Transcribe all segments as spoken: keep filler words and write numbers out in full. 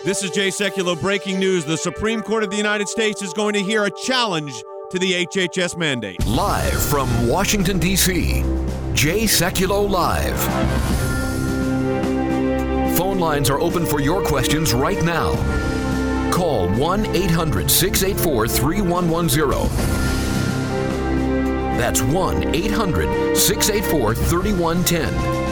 This is Jay Sekulow. Breaking news. The Supreme Court of the United States is going to hear a challenge to the H H S mandate. Live from Washington, D C, Jay Sekulow Live. Phone lines are open for your questions right now. Call one eight hundred six eight four three one one zero. That's one eight hundred six eight four three one one zero.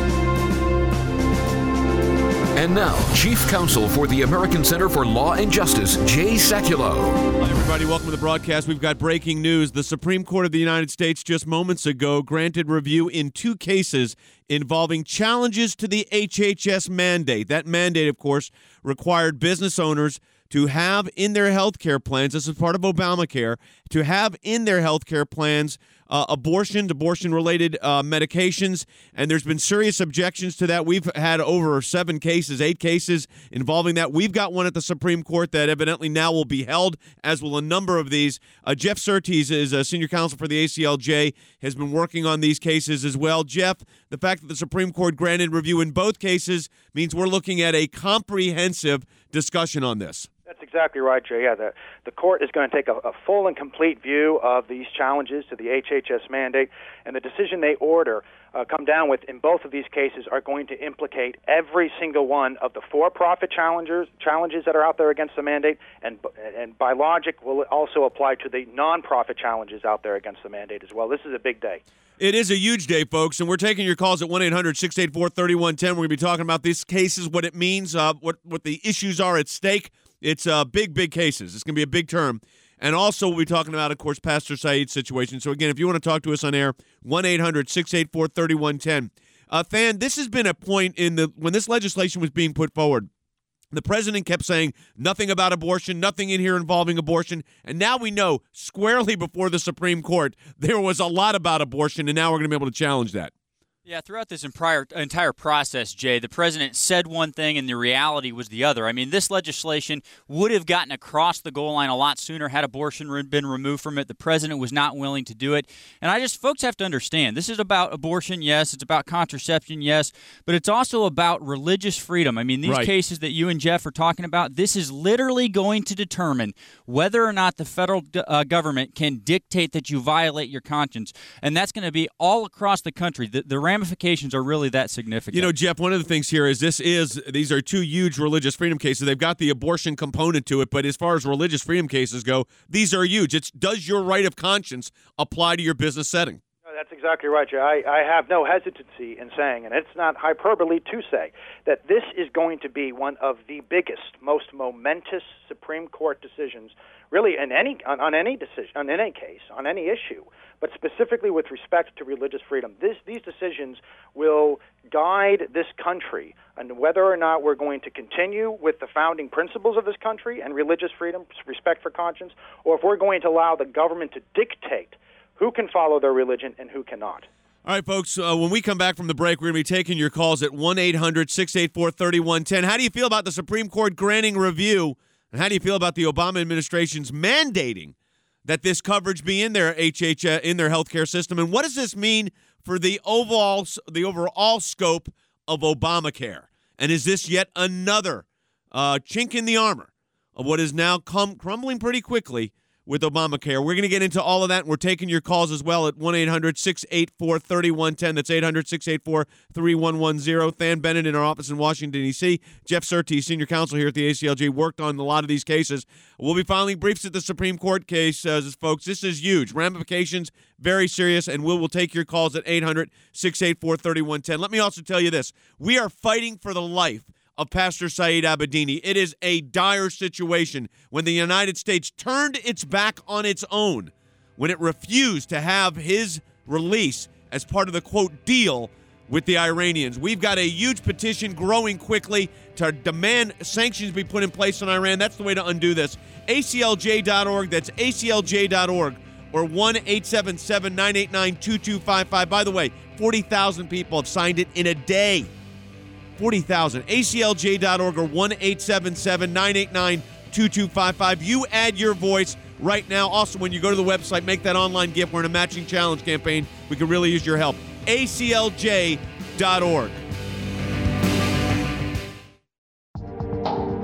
And now, Chief Counsel for the American Center for Law and Justice, Jay Sekulow. Hi, everybody. Welcome to the broadcast. We've got breaking news. The Supreme Court of the United States just moments ago granted review in two cases involving challenges to the H H S mandate. That mandate, of course, required business owners to have in their health care plans, this is part of Obamacare, to have in their health care plans uh, abortion, abortion-related uh, medications, and there's been serious objections to that. We've had over seven cases, eight cases involving that. We've got one at the Supreme Court that evidently now will be held, as will a number of these. Uh, Jeff Surtees is a senior counsel for the A C L J, has been working on these cases as well. Jeff, the fact that the Supreme Court granted review in both cases means we're looking at a comprehensive discussion on this. That's exactly right, Jay. Yeah, the, the court is going to take a, a full and complete view of these challenges to the H H S mandate, and the decision they order uh, come down with in both of these cases are going to implicate every single one of the for-profit challengers, challenges that are out there against the mandate, and and by logic will also apply to the non-profit challenges out there against the mandate as well. This is a big day. It is a huge day, folks, and we're taking your calls at one eight hundred six eight four three one one zero. We're going to be talking about these cases, what it means, uh, what, what the issues are at stake. It's uh, big, big cases. It's going to be a big term. And also we'll be talking about, of course, Pastor Saeed's situation. So, again, if you want to talk to us on air, one eight hundred six eight four three one one zero. Uh, Fan, this has been a point in the when this legislation was being put forward. The president kept saying nothing about abortion, nothing in here involving abortion. And now we know squarely before the Supreme Court there was a lot about abortion, and now we're going to be able to challenge that. Yeah, throughout this entire, entire process, Jay, the president said one thing and the reality was the other. I mean, this legislation would have gotten across the goal line a lot sooner had abortion been removed from it. The president was not willing to do it. And I just, folks have to understand, this is about abortion, yes. It's about contraception, yes. But it's also about religious freedom. I mean, these right. cases that you and Jeff are talking about, this is literally going to determine whether or not the federal uh, government can dictate that you violate your conscience. And that's going to be all across the country. The, the ramifications are really that significant. You know, Jeff, one of the things here is this is, these are two huge religious freedom cases. They've got the abortion component to it, but as far as religious freedom cases go, these are huge. It's, does your right of conscience apply to your business setting? That's exactly right, Jay. I, I have no hesitancy in saying, and it's not hyperbole to say, that this is going to be one of the biggest, most momentous Supreme Court decisions, really, in any on, on any decision, on any case, on any issue, but specifically with respect to religious freedom. This, these decisions will guide this country on whether or not we're going to continue with the founding principles of this country and religious freedom, respect for conscience, or if we're going to allow the government to dictate who can follow their religion and who cannot. All right, folks, uh, when we come back from the break, we're going to be taking your calls at one eight hundred six eight four three one one zero. How do you feel about the Supreme Court granting review, and how do you feel about the Obama administration's mandating that this coverage be in their H H S, in their healthcare system, and what does this mean for the overall, the overall scope of Obamacare? And is this yet another uh, chink in the armor of what is now come crumbling pretty quickly with Obamacare? We're going to get into all of that, and we're taking your calls as well at one eight hundred six eight four three one one zero. That's eight hundred six eight four three one one zero. Than Bennett in our office in Washington, D C Jeff Surtees, senior counsel here at the A C L J, worked on a lot of these cases. We'll be filing briefs at the Supreme Court case, uh, folks. This is huge. Ramifications, very serious, and we'll, we'll take your calls at eight hundred six eight four three one one zero. Let me also tell you this. We are fighting for the life of Pastor Saeed Abedini. It is a dire situation when the United States turned its back on its own, when it refused to have his release as part of the, quote, deal with the Iranians. We've got a huge petition growing quickly to demand sanctions be put in place on Iran. That's the way to undo this. A C L J dot org. That's A C L J dot org. Or one eight seven seven nine eight nine two two five five. By the way, forty thousand people have signed it in a day. forty thousand. A C L J dot org or one eight seven seven nine eight nine two two five five. You add your voice right now. Also, when you go to the website, make that online gift. We're in a matching challenge campaign. We could really use your help. A C L J dot org.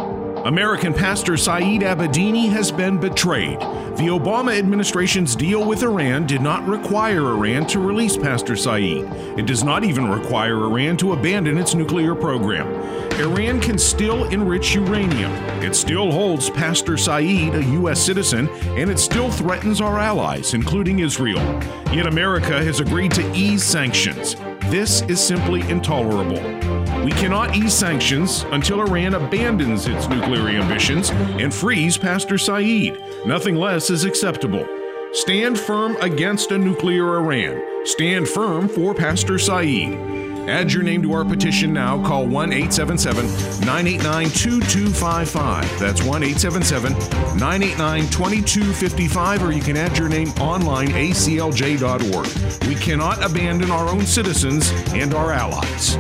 American pastor Saeed Abedini has been betrayed. The Obama administration's deal with Iran did not require Iran to release Pastor Saeed. It does not even require Iran to abandon its nuclear program. Iran can still enrich uranium. It still holds Pastor Saeed, a U S citizen, and it still threatens our allies, including Israel. Yet America has agreed to ease sanctions. This is simply intolerable. We cannot ease sanctions until Iran abandons its nuclear ambitions and frees Pastor Saeed. Nothing less is acceptable. Stand firm against a nuclear Iran. Stand firm for Pastor Saeed. Add your name to our petition now. Call one eight seven seven, nine eight nine, two two five five. That's one eight seven seven, nine eight nine, two two five five, or you can add your name online, A C L J dot org. We cannot abandon our own citizens and our allies.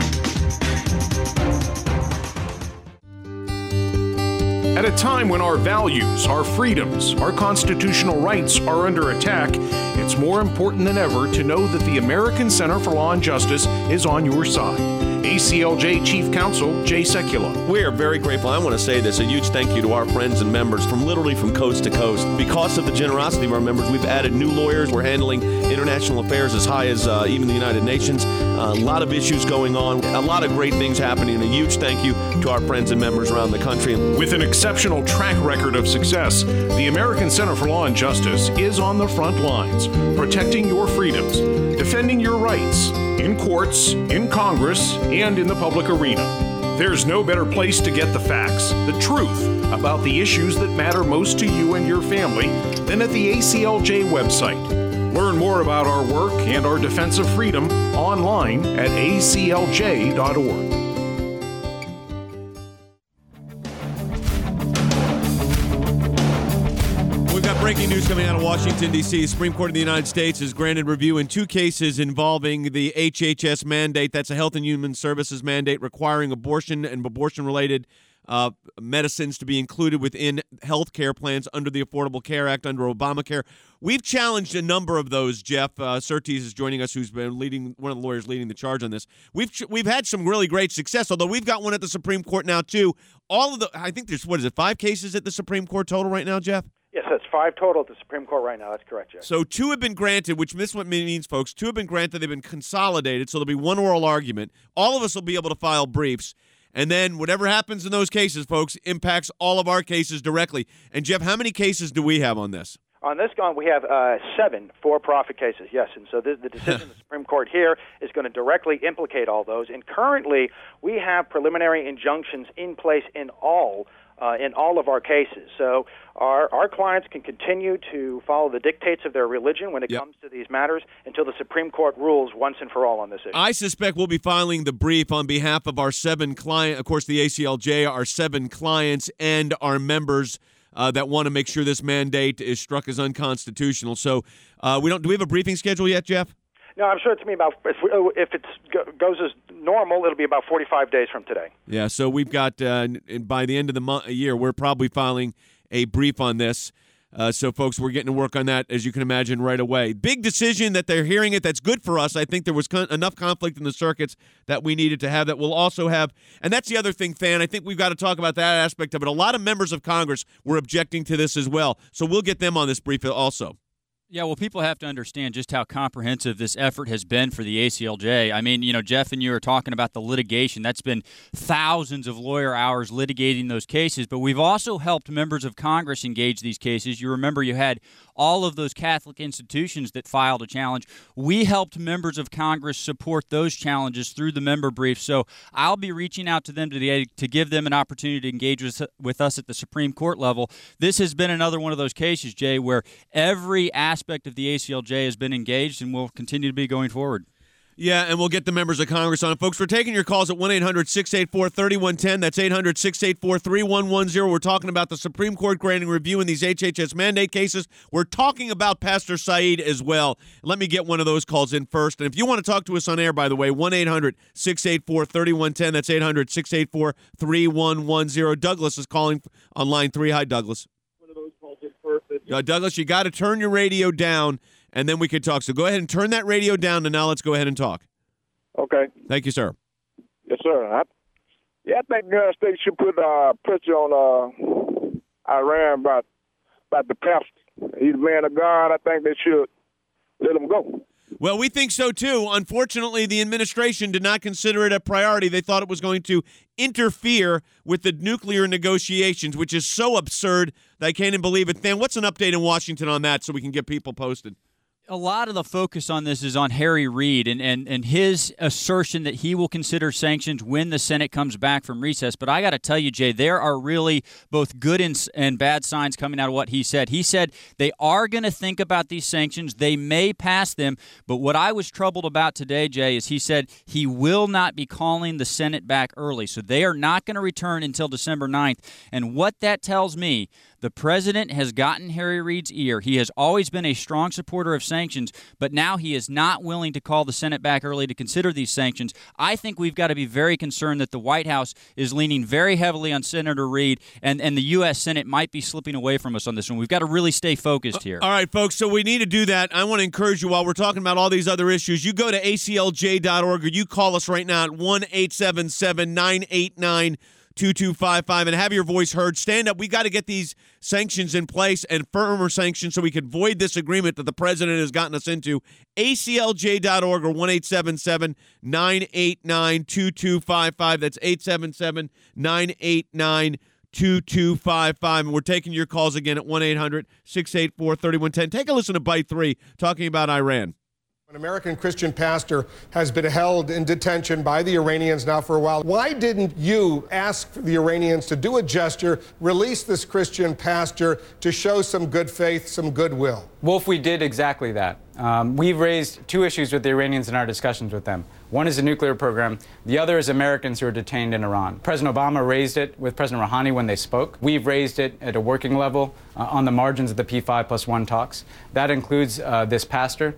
At a time when our values, our freedoms, our constitutional rights are under attack, it's more important than ever to know that the American Center for Law and Justice is on your side. A C L J Chief Counsel Jay Sekulow. We are very grateful. I want to say this, a huge thank you to our friends and members from literally from coast to coast. Because of the generosity of our members, we've added new lawyers. We're handling international affairs as high as uh, even the United Nations. Uh, a lot of issues going on, a lot of great things happening, and a huge thank you to our friends and members around the country. With an exceptional track record of success, the American Center for Law and Justice is on the front lines, protecting your freedoms, defending your rights, in courts, in Congress, and in the public arena. There's no better place to get the facts, the truth about the issues that matter most to you and your family than at the A C L J website. Learn more about our work and our defense of freedom online at A C L J dot org. Breaking news coming out of Washington, D C The Supreme Court of the United States has granted review in two cases involving the H H S mandate. That's a Health and Human Services mandate requiring abortion and abortion-related uh, medicines to be included within health care plans under the Affordable Care Act, under Obamacare. We've challenged a number of those, Jeff. Uh, Surtees is joining us, who's been leading, one of the lawyers leading the charge on this. We've we've had some really great success, although we've got one at the Supreme Court now, too. All of the, I think there's, what is it, five cases at the Supreme Court total right now, Jeff? Yes, that's five total at the Supreme Court right now. That's correct, Jeff. So two have been granted, which this what means, folks. Two have been granted. They've been consolidated, so there'll be one oral argument. All of us will be able to file briefs. And then whatever happens in those cases, folks, impacts all of our cases directly. And, Jeff, how many cases do we have on this? On this one, we have uh, seven for-profit cases, yes. And so the, the decision of the Supreme Court here is going to directly implicate all those. And currently, we have preliminary injunctions in place in all Uh, in all of our cases. So our our clients can continue to follow the dictates of their religion when it yep. comes to these matters until the Supreme Court rules once and for all on this issue. I suspect we'll be filing the brief on behalf of our seven clients, of course, the A C L J, our seven clients, and our members uh, that want to make sure this mandate is struck as unconstitutional. So uh, we don't. Do we have a briefing schedule yet, Jeff? No, I'm sure it's me about if, if it goes as normal, it'll be about forty-five days from today. Yeah, so we've got uh, by the end of the month, year, we're probably filing a brief on this. Uh, so, folks, we're getting to work on that, as you can imagine, right away. Big decision that they're hearing it. That's good for us. I think there was con- enough conflict in the circuits that we needed to have that we'll also have. And that's the other thing, Fan. I think we've got to talk about that aspect of it. A lot of members of Congress were objecting to this as well. So we'll get them on this brief also. Yeah, well, people have to understand just how comprehensive this effort has been for the A C L J. I mean, you know, Jeff and you are talking about the litigation. That's been thousands of lawyer hours litigating those cases, but we've also helped members of Congress engage these cases. You remember you had all of those Catholic institutions that filed a challenge. We helped members of Congress support those challenges through the member brief. So I'll be reaching out to them today to give them an opportunity to engage with, with us at the Supreme Court level. This has been another one of those cases, Jay, where every aspect of the A C L J has been engaged and will continue to be going forward. Yeah, and we'll get the members of Congress on it. Folks, we're taking your calls at one eight hundred six eight four three one one zero. That's eight hundred six eight four three one one zero. We're talking about the Supreme Court granting review in these H H S mandate cases. We're talking about Pastor Saeed as well. Let me get one of those calls in first. And if you want to talk to us on air, by the way, one eight hundred six eight four three one one zero. That's eight hundred six eight four three one one zero. Douglas is calling on line three. Hi, Douglas. One of those calls in first. Uh, Douglas, you got to turn your radio down, and then we can talk. So go ahead and turn that radio down, and now let's go ahead and talk. Okay. Thank you, sir. Yes, sir. I, Yeah, I think the United States should put uh, pressure on uh, Iran about, about the pastor. He's a man of God. I think they should let him go. Well, we think so, too. Unfortunately, the administration did not consider it a priority. They thought it was going to interfere with the nuclear negotiations, which is so absurd that I can't even believe it. Dan, what's an update in Washington on that so we can get people posted? A lot of the focus on this is on Harry Reid and, and, and his assertion that he will consider sanctions when the Senate comes back from recess. But I got to tell you, Jay, there are really both good and, and bad signs coming out of what he said. He said they are going to think about these sanctions. They may pass them. But what I was troubled about today, Jay, is he said he will not be calling the Senate back early. So they are not going to return until December ninth. And what that tells me, the president has gotten Harry Reid's ear. He has always been a strong supporter of sanctions, but now he is not willing to call the Senate back early to consider these sanctions. I think we've got to be very concerned that the White House is leaning very heavily on Senator Reid, and, and the U S. Senate might be slipping away from us on this one. We've got to really stay focused here. All right, folks, so we need to do that. I want to encourage you while we're talking about all these other issues, you go to A C L J dot org or you call us right now at one eight seven seven nine eight nine two two five five and have your voice heard. Stand up. We got to get these sanctions in place and firmer sanctions so we can void this agreement that the president has gotten us into. A C L J dot org or one eight seven seven nine eight nine two two five five. That's eight seven seven nine eight nine two two five five. And we're taking your calls again at one eight hundred six eight four three one one zero. Take a listen to Bite three talking about Iran. An American Christian pastor has been held in detention by the Iranians now for a while. Why didn't you ask the Iranians to do a gesture, release this Christian pastor to show some good faith, some goodwill? Wolf, we did exactly that. Um, we've raised two issues with the Iranians in our discussions with them. One is the nuclear program. The other is Americans who are detained in Iran. President Obama raised it with President Rouhani when they spoke. We've raised it at a working level uh, on the margins of the P five plus one talks. That includes uh, this pastor.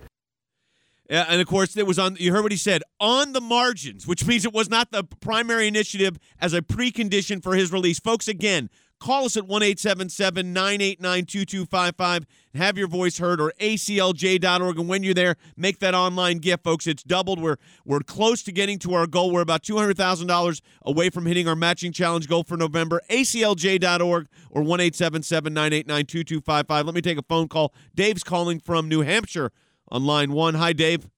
Yeah, and of course, it was on. You heard what he said, on the margins, which means it was not the primary initiative as a precondition for his release. Folks, again, call us at one eight seven seven nine eight nine two two five five and have your voice heard, or A C L J dot org. And when you're there, make that online gift, folks. It's doubled. We're we're close to getting to our goal. We're about two hundred thousand dollars away from hitting our matching challenge goal for November. A C L J dot org or one eight seven seven nine eight nine two two five five. Let me take a phone call. Dave's calling from New Hampshire on line one. Hi, Dave.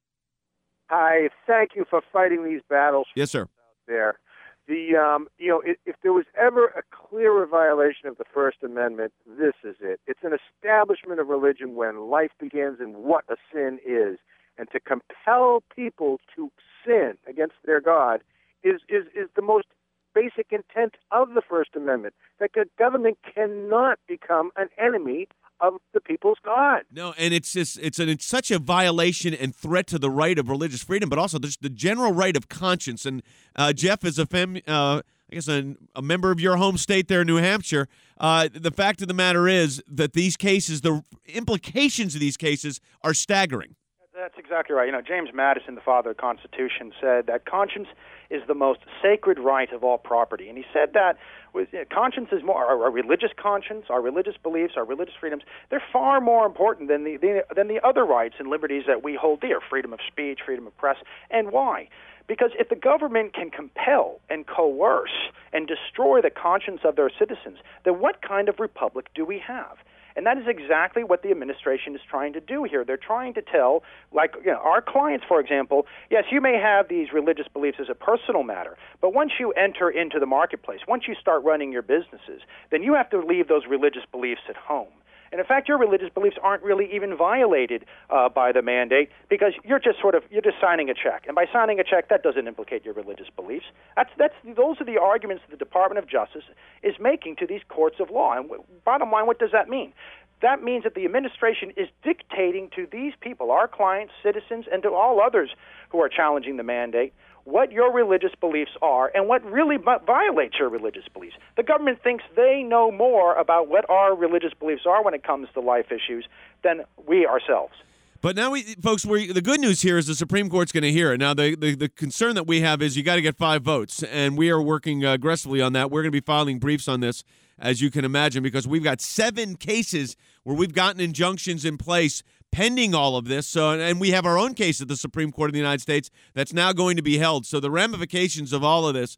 Hi. Thank you for fighting these battles. Yes, sir. Out there. The um, you know, if, if there was ever a clearer violation of the First Amendment, this is it. It's an establishment of religion when life begins and what a sin is, and to compel people to sin against their God is is is the most basic intent of the First Amendment. That the government cannot become an enemy of the people's God. No, and it's just, it's, an, it's such a violation and threat to the right of religious freedom, but also just the general right of conscience. And uh, Jeff is a fem, uh, I guess a, a member of your home state there, New Hampshire. Uh, the fact of the matter is that these cases, the implications of these cases are staggering. That's exactly right. You know, James Madison, the father of the Constitution, said that conscience is the most sacred right of all property. And he said that with, you know, conscience is more, our, our religious conscience, our religious beliefs, our religious freedoms, they're far more important than the, the than the other rights and liberties that we hold dear, freedom of speech, freedom of press. And why? Because if the government can compel and coerce and destroy the conscience of their citizens, then what kind of republic do we have? And that is exactly what the administration is trying to do here. They're trying to tell, like, you know, our clients, for example, yes, you may have these religious beliefs as a personal matter, but once you enter into the marketplace, once you start running your businesses, then you have to leave those religious beliefs at home. And in fact, your religious beliefs aren't really even violated uh, by the mandate because you're just sort of you're just signing a check, and by signing a check, that doesn't implicate your religious beliefs. That's that's those are the arguments the Department of Justice is making to these courts of law. And w- bottom line, what does that mean? That means that the administration is dictating to these people, our clients, citizens, and to all others who are challenging the mandate, what your religious beliefs are and what really violates your religious beliefs. The government thinks they know more about what our religious beliefs are when it comes to life issues than we ourselves. But now, we, folks, we, the good news here is the Supreme Court's going to hear it. Now, the, the, the concern that we have is you got to get five votes, and we are working uh, aggressively on that. We're going to be filing briefs on this, as you can imagine, because we've got seven cases where we've gotten injunctions in place pending all of this. So, and we have our own case at the Supreme Court of the United States that's now going to be held. So the ramifications of all of this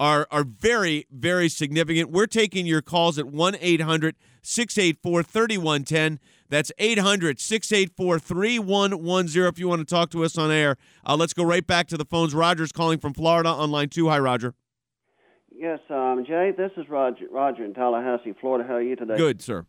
are are very, very significant. We're taking your calls at one eight hundred six eight four three one one zero. That's eight hundred six eight four three one one zero if you want to talk to us on air. Uh, let's go right back to the phones. Roger's calling from Florida on line two. Hi, Roger. Yes, um, Jay, this is Roger, Roger in Tallahassee, Florida. How are you today? Good, sir.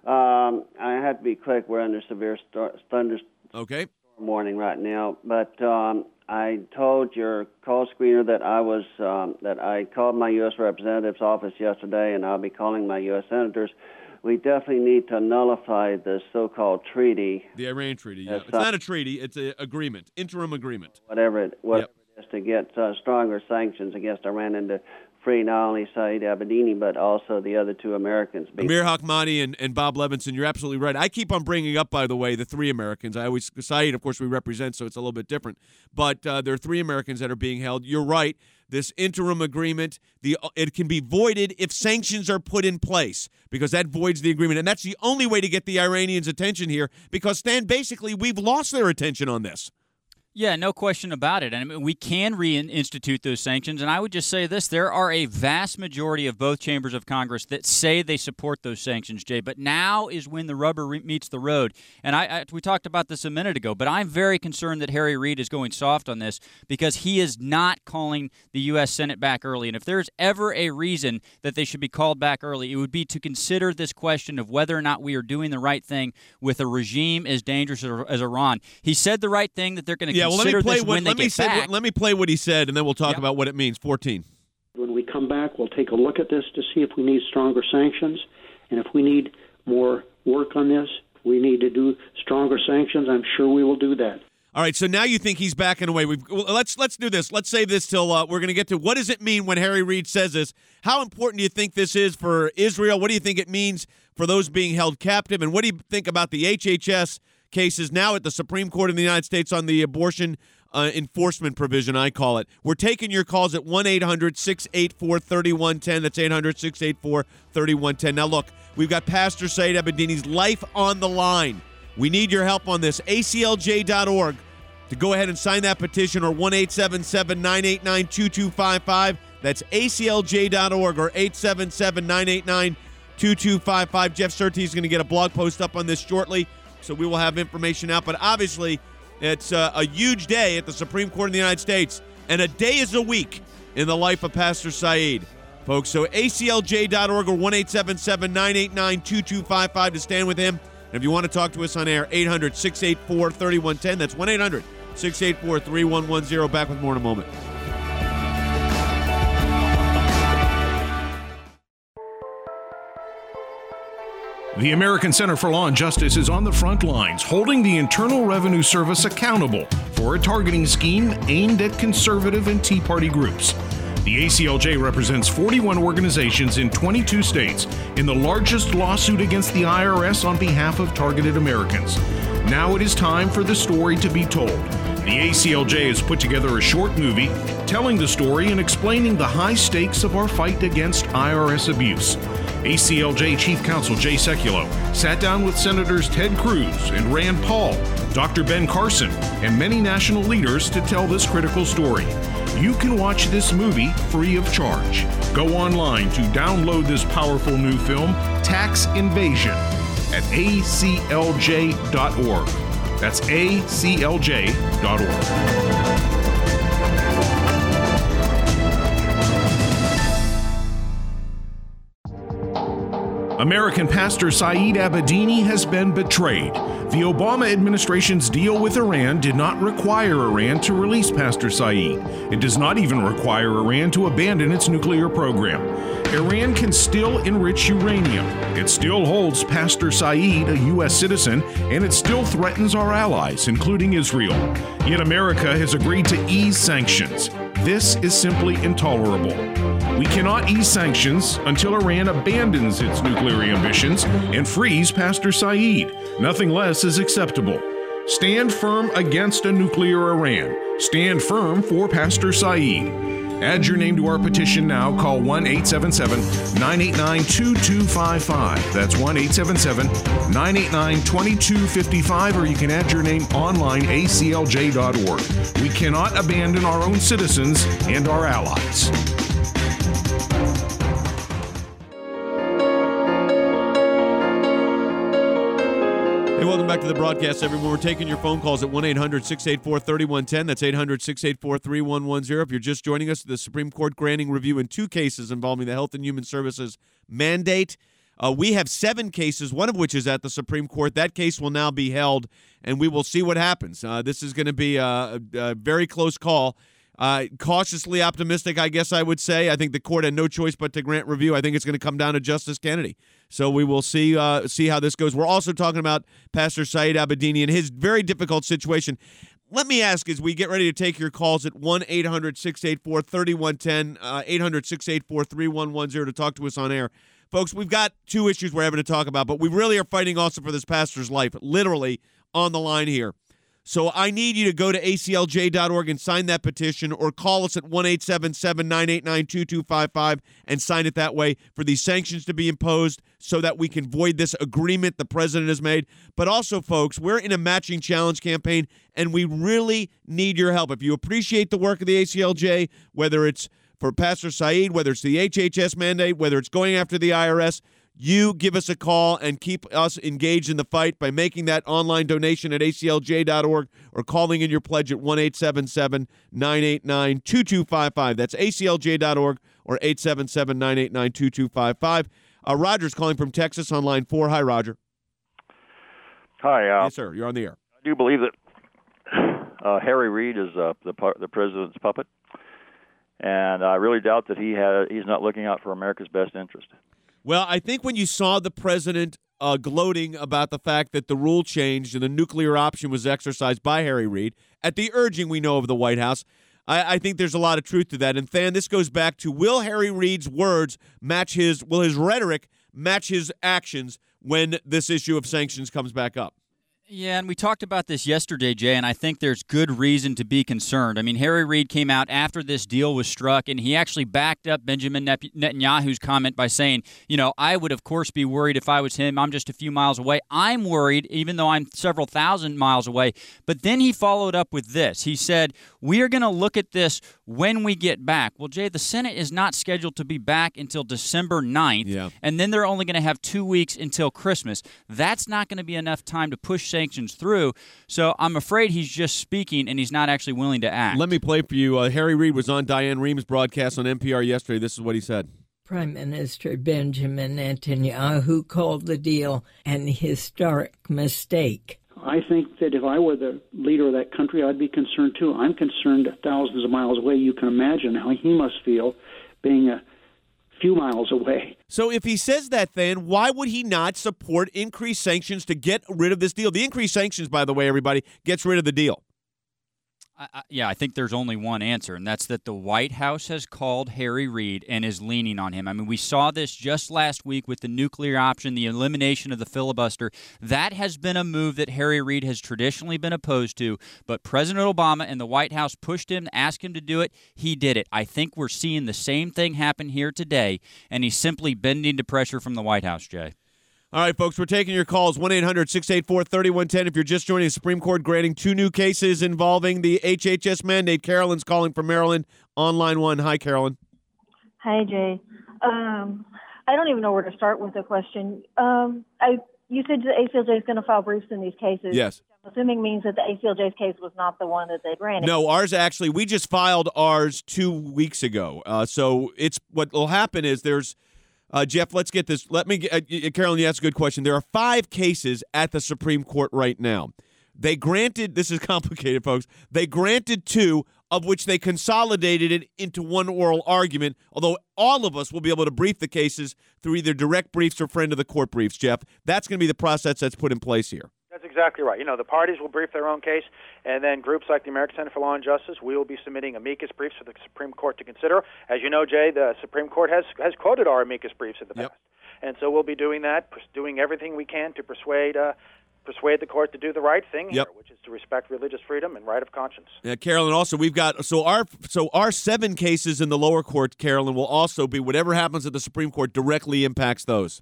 Um, I have to be quick. We're under severe st- thunderstorm okay. warning right now. But um, I told your call screener that I was um, that I called my U S representative's office yesterday, and I'll be calling my U S senators. We definitely need to nullify this so-called treaty. The Iran treaty, yeah. It's not a treaty. It's an agreement, interim agreement. Whatever it, whatever yep. it is, to get uh, stronger sanctions against Iran and to free not only Saeed Abedini, but also the other two Americans. Amir Hawkmani and, and Bob Levinson, you're absolutely right. I keep on bringing up, by the way, the three Americans. I always, Saeed, of course, we represent, so it's a little bit different. But uh, there are three Americans that are being held. You're right. This interim agreement, the it can be voided if sanctions are put in place, because that voids the agreement. And that's the only way to get the Iranians' attention here, because, Stan, basically, we've lost their attention on this. Yeah, no question about it. I mean, we can reinstitute those sanctions, and I would just say this. There are a vast majority of both chambers of Congress that say they support those sanctions, Jay, but now is when the rubber re- meets the road. And I, I we talked about this a minute ago, but I'm very concerned that Harry Reid is going soft on this because he is not calling the U S Senate back early. And if there's ever a reason that they should be called back early, it would be to consider this question of whether or not we are doing the right thing with a regime as dangerous as, as Iran. He said the right thing that they're going to Yeah, well, let me play what let me say back. let me play what he said, and then we'll talk yep. about what it means. fourteen. When we come back, we'll take a look at this to see if we need stronger sanctions, and if we need more work on this, we need to do stronger sanctions. I'm sure we will do that. All right, so now you think he's backing away. We've, well, let's let's do this. Let's save this till uh, we're going to get to what does it mean when Harry Reid says this. How important do you think this is for Israel? What do you think it means for those being held captive? And what do you think about the H H S cases now at the Supreme Court of the United States on the abortion uh, enforcement provision, I call it? We're taking your calls at one eight hundred six eight four three one one zero. That's eight hundred six eight four three one one zero. Now, look, we've got Pastor Saeed Abedini's life on the line. We need your help on this. A C L J dot org to go ahead and sign that petition, or one eight seven seven nine eight nine two two five five. That's A C L J dot org or eight seven seven nine eight nine two two five five. Jeff Surtees is going to get a blog post up on this shortly, so we will have information out. But obviously, it's uh, a huge day at the Supreme Court of the United States, and a day is a week in the life of Pastor Saeed, folks. So A C L J dot org or one eight seven seven nine eight nine two two five five to stand with him. And if you want to talk to us on air, eight hundred six eight four three one one zero. That's one eight hundred six eight four three one one zero. Back with more in a moment. The American Center for Law and Justice is on the front lines, holding the Internal Revenue Service accountable for a targeting scheme aimed at conservative and Tea Party groups. The A C L J represents forty-one organizations in twenty-two states in the largest lawsuit against the I R S on behalf of targeted Americans. Now it is time for the story to be told. The A C L J has put together a short movie telling the story and explaining the high stakes of our fight against I R S abuse. A C L J Chief Counsel Jay Sekulow sat down with Senators Ted Cruz and Rand Paul, Doctor Ben Carson, and many national leaders to tell this critical story. You can watch this movie free of charge. Go online to download this powerful new film, Tax Invasion, at A C L J dot org. That's A C L J dot org. American pastor Saeed Abedini has been betrayed. The Obama administration's deal with Iran did not require Iran to release Pastor Saeed. It does not even require Iran to abandon its nuclear program. Iran can still enrich uranium. It still holds Pastor Saeed, a U S citizen, and it still threatens our allies, including Israel. Yet America has agreed to ease sanctions. This is simply intolerable. We cannot ease sanctions until Iran abandons its nuclear ambitions and frees Pastor Saeed. Nothing less is acceptable. Stand firm against a nuclear Iran. Stand firm for Pastor Saeed. Add your name to our petition now. Call one eight seven seven nine eight nine two two five five. That's one eight seven seven nine eight nine two two five five, or you can add your name online, A C L J dot org. We cannot abandon our own citizens and our allies. back to the broadcast, everyone. We're taking your phone calls at one eight hundred six eight four three one one zero. That's eight hundred six eight four three one one zero. If you're just joining us, the Supreme Court granting review in two cases involving the Health and Human Services mandate. Uh, we have seven cases, one of which is at the Supreme Court. That case will now be held, and we will see what happens. Uh, this is going to be a, a, a very close call. Uh, cautiously optimistic, I guess I would say. I think the court had no choice but to grant review. I think it's going to come down to Justice Kennedy. So we will see uh, see how this goes. We're also talking about Pastor Saeed Abedini and his very difficult situation. Let me ask, as we get ready to take your calls at one eight hundred six eight four three one one zero, uh, eight hundred six eight four three one one zero to talk to us on air. Folks, we've got two issues we're having to talk about, but we really are fighting also for this pastor's life, literally on the line here. So I need you to go to A C L J dot org and sign that petition, or call us at one eight seven seven nine eight nine two two five five and sign it that way for these sanctions to be imposed so that we can void this agreement the president has made. But also, folks, we're in a matching challenge campaign, and we really need your help. If you appreciate the work of the A C L J, whether it's for Pastor Saeed, whether it's the H H S mandate, whether it's going after the I R S, you give us a call and keep us engaged in the fight by making that online donation at A C L J dot org or calling in your pledge at one eight seven seven nine eight nine two two five five. That's A C L J dot org or eight seven seven nine eight nine two two five five. Uh, Roger's calling from Texas on line four. Hi, Roger. Hi. Uh, yes, sir. You're on the air. I do believe that uh, Harry Reid is uh, the the president's puppet, and I really doubt that he had he's not looking out for America's best interest. Well, I think when you saw the president uh, gloating about the fact that the rule changed and the nuclear option was exercised by Harry Reid, at the urging we know of the White House, I, I think there's a lot of truth to that. And, Than, this goes back to, will Harry Reid's words match his, will his rhetoric match his actions when this issue of sanctions comes back up? Yeah, and we talked about this yesterday, Jay, and I think there's good reason to be concerned. I mean, Harry Reid came out after this deal was struck, and he actually backed up Benjamin Netanyahu's comment by saying, you know, I would, of course, be worried if I was him. I'm just a few miles away. I'm worried, even though I'm several thousand miles away. But then he followed up with this. He said, we are going to look at this when we get back. Well, Jay, the Senate is not scheduled to be back until December ninth, yeah. and then they're only going to have two weeks until Christmas. That's not going to be enough time to push sanctions through. So I'm afraid he's just speaking and he's not actually willing to act. Let me play for you. Uh, Harry Reid was on Diane Reham's broadcast on N P R yesterday. This is what he said. Prime Minister Benjamin Netanyahu called the deal an historic mistake. I think that if I were the leader of that country, I'd be concerned too. I'm concerned thousands of miles away. You can imagine how he must feel being a few miles away. So if he says that, then why would he not support increased sanctions to get rid of this deal? The increased sanctions, by the way, everybody, gets rid of the deal. I, I, yeah, I think there's only one answer, and that's that the White House has called Harry Reid and is leaning on him. I mean, we saw this just last week with the nuclear option, the elimination of the filibuster. That has been a move that Harry Reid has traditionally been opposed to, but President Obama and the White House pushed him, asked him to do it. He did it. I think we're seeing the same thing happen here today, and he's simply bending to pressure from the White House, Jay. All right, folks, we're taking your calls, one eight hundred six eight four three one one zero. If you're just joining the Supreme Court granting two new cases involving the H H S mandate. Carolyn's calling from Maryland on line one. Hi, Carolyn. Hi, Jay. Um, I don't even know where to start with the question. Um, I You said the A C L J is going to file briefs in these cases. Yes. I'm assuming means that the A C L J's case was not the one that they granted. No, ours actually, we just filed ours two weeks ago. Uh, so it's what will happen is there's, Uh, Jeff, let's get this. Let me get, uh, Carolyn, you asked a good question. There are five cases at the Supreme Court right now. They granted, this is complicated, folks, they granted two, of which they consolidated it into one oral argument, although all of us will be able to brief the cases through either direct briefs or friend of the court briefs, Jeff. That's going to be the process that's put in place here. That's exactly right. You know, the parties will brief their own case, and then groups like the American Center for Law and Justice, we will be submitting amicus briefs for the Supreme Court to consider. As you know, Jay, the Supreme Court has has quoted our amicus briefs in the yep. past, and so we'll be doing that, doing everything we can to persuade uh, persuade the court to do the right thing yep. here, which is to respect religious freedom and right of conscience. Yeah, Carolyn, also we've got so our so our seven cases in the lower court, Carolyn, will also be whatever happens at the Supreme Court directly impacts those.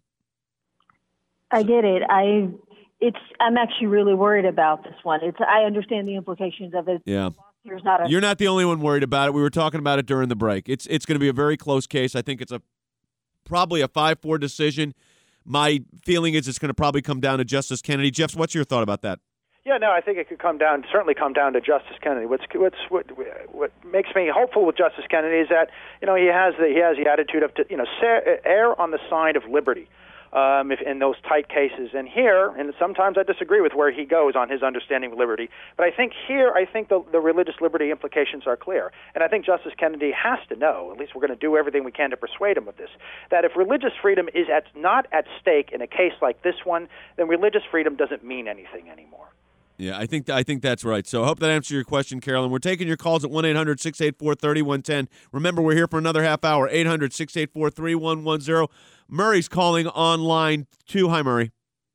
I get it. I it's I'm actually really worried about this one. It's I understand the implications of it. Yeah. There's not a, You're not the only one worried about it. We were talking about it during the break. It's it's going to be a very close case. I think it's a probably a five four decision. My feeling is it's going to probably come down to Justice Kennedy. Jeff, what's your thought about that? Yeah, no, I think it could come down, certainly come down to Justice Kennedy. What's, what's what, what makes me hopeful with Justice Kennedy is that you know he has the he has the attitude of to, you know err on the side of liberty. Um, if in those tight cases, and here, and sometimes I disagree with where he goes on his understanding of liberty, but I think here, I think the, the religious liberty implications are clear, and I think Justice Kennedy has to know, at least we're going to do everything we can to persuade him of this, that if religious freedom is at, not at stake in a case like this one, then religious freedom doesn't mean anything anymore. Yeah, I think I think that's right. So I hope that answers your question, Carolyn. We're taking your calls at one eight hundred six eight four three one one zero. Remember, we're here for another half hour, eight hundred six eight four three one one zero. Murray's calling on line two. Hi, Murray.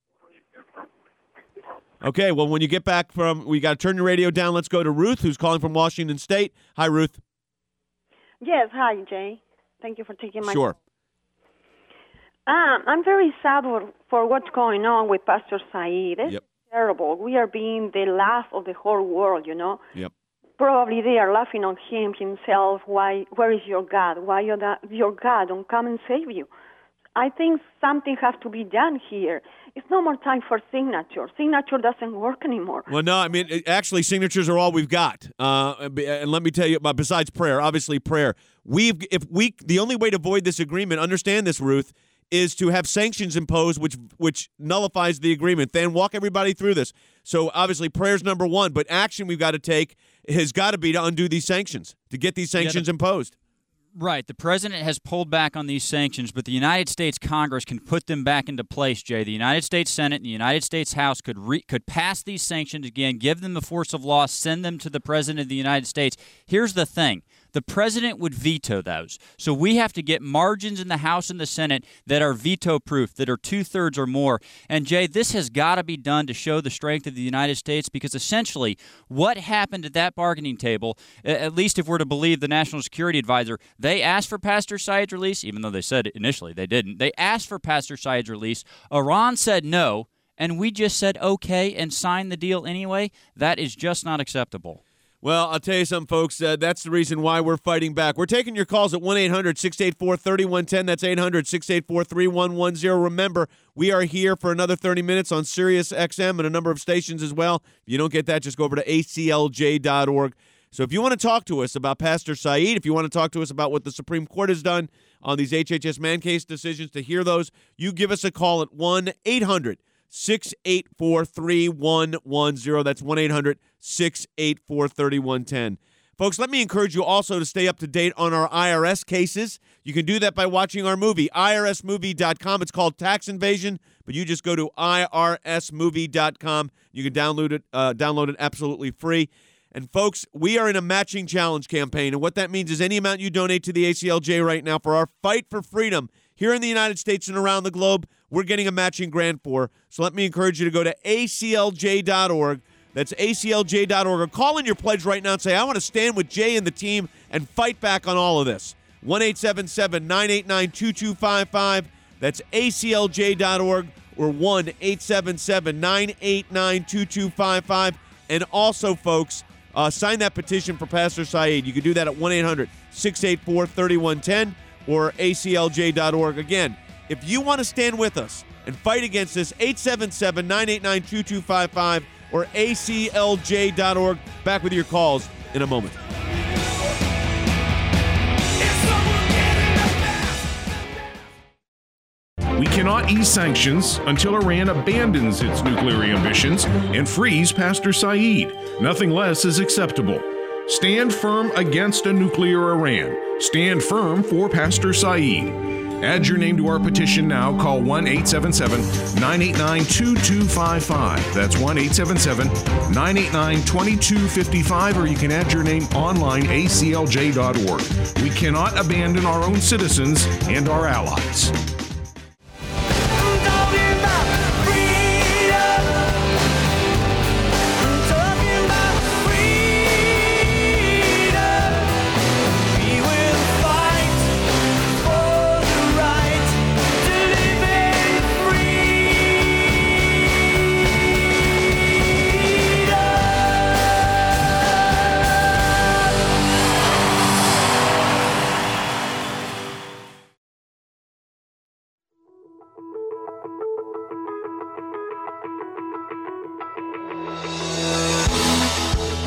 Okay, well, when you get back from, we got to turn your radio down. Let's go to Ruth, who's calling from Washington State. Hi, Ruth. Yes, hi, Jay. Thank you for taking my Sure. call. Um, I'm very sad for, for what's going on with Pastor Said. It's Yep. terrible. We are being the laugh of the whole world, you know. Yep. Probably they are laughing on him himself. Why? Where is your God? Why your, your God don't come and save you? I think something has to be done here. It's no more time for signature. Signature doesn't work anymore. Well, no, I mean, it- actually, signatures are all we've got. Uh, and let me tell you, but besides prayer, obviously prayer, we've if we the only way to avoid this agreement, understand this, Ruth, is to have sanctions imposed, which which nullifies the agreement. Then walk everybody through this. So obviously, prayer's number one, but action we've got to take has got to be to undo these sanctions, to get these sanctions Yeah, the- imposed. Right. The president has pulled back on these sanctions, but the United States Congress can put them back into place, Jay. The United States Senate and the United States House could re- could pass these sanctions again, give them the force of law, send them to the president of the United States. Here's the thing. The president would veto those. So we have to get margins in the House and the Senate that are veto-proof, that are two-thirds or more. And, Jay, this has got to be done to show the strength of the United States because essentially what happened at that bargaining table, at least if we're to believe the National Security Advisor, they asked for Pastor Said's release, even though they said initially they didn't. They asked for Pastor Said's release. Iran said no, and we just said okay and signed the deal anyway. That is just not acceptable. Well, I'll tell you something, folks. Uh, that's the reason why we're fighting back. We're taking your calls at one eight hundred six eight four three one one zero. That's eight hundred six eight four three one one zero. Remember, we are here for another thirty minutes on Sirius X M and a number of stations as well. If you don't get that, just go over to A C L J dot org. So if you want to talk to us about Pastor Said, if you want to talk to us about what the Supreme Court has done on these H H S man case decisions, to hear those, you give us a call at one eight hundred six eight four three one one zero. That's one eight hundred six eight four three one one zero. Folks, let me encourage you also to stay up to date on our I R S cases. You can do that by watching our movie, I R S movie dot com. It's called Tax Invasion, but you just go to I R S movie dot com. You can download it, uh, download it absolutely free. And, folks, we are in a matching challenge campaign, and what that means is any amount you donate to the A C L J right now for our fight for freedom here in the United States and around the globe, we're getting a matching grant for. So let me encourage you to go to A C L J dot org. That's A C L J dot org. Or call in your pledge right now and say, I want to stand with Jay and the team and fight back on all of this. one eight seven seven nine eight nine two two five five. That's A C L J dot org or one eight seven seven nine eight nine two two five five. And also, folks, uh, sign that petition for Pastor Said. You can do that at one eight hundred six eight four three one one zero or A C L J dot org. Again, if you want to stand with us and fight against this, eight seven seven nine eight nine two two five five or A C L J dot org. Back with your calls in a moment. We cannot ease sanctions until Iran abandons its nuclear ambitions and frees Pastor Said. Nothing less is acceptable. Stand firm against a nuclear Iran. Stand firm for Pastor Said. Add your name to our petition now. Call one eight seven seven nine eight nine two two five five. That's one eight seven seven nine eight nine two two five five, or you can add your name online, A C L J dot org. We cannot abandon our own citizens and our allies.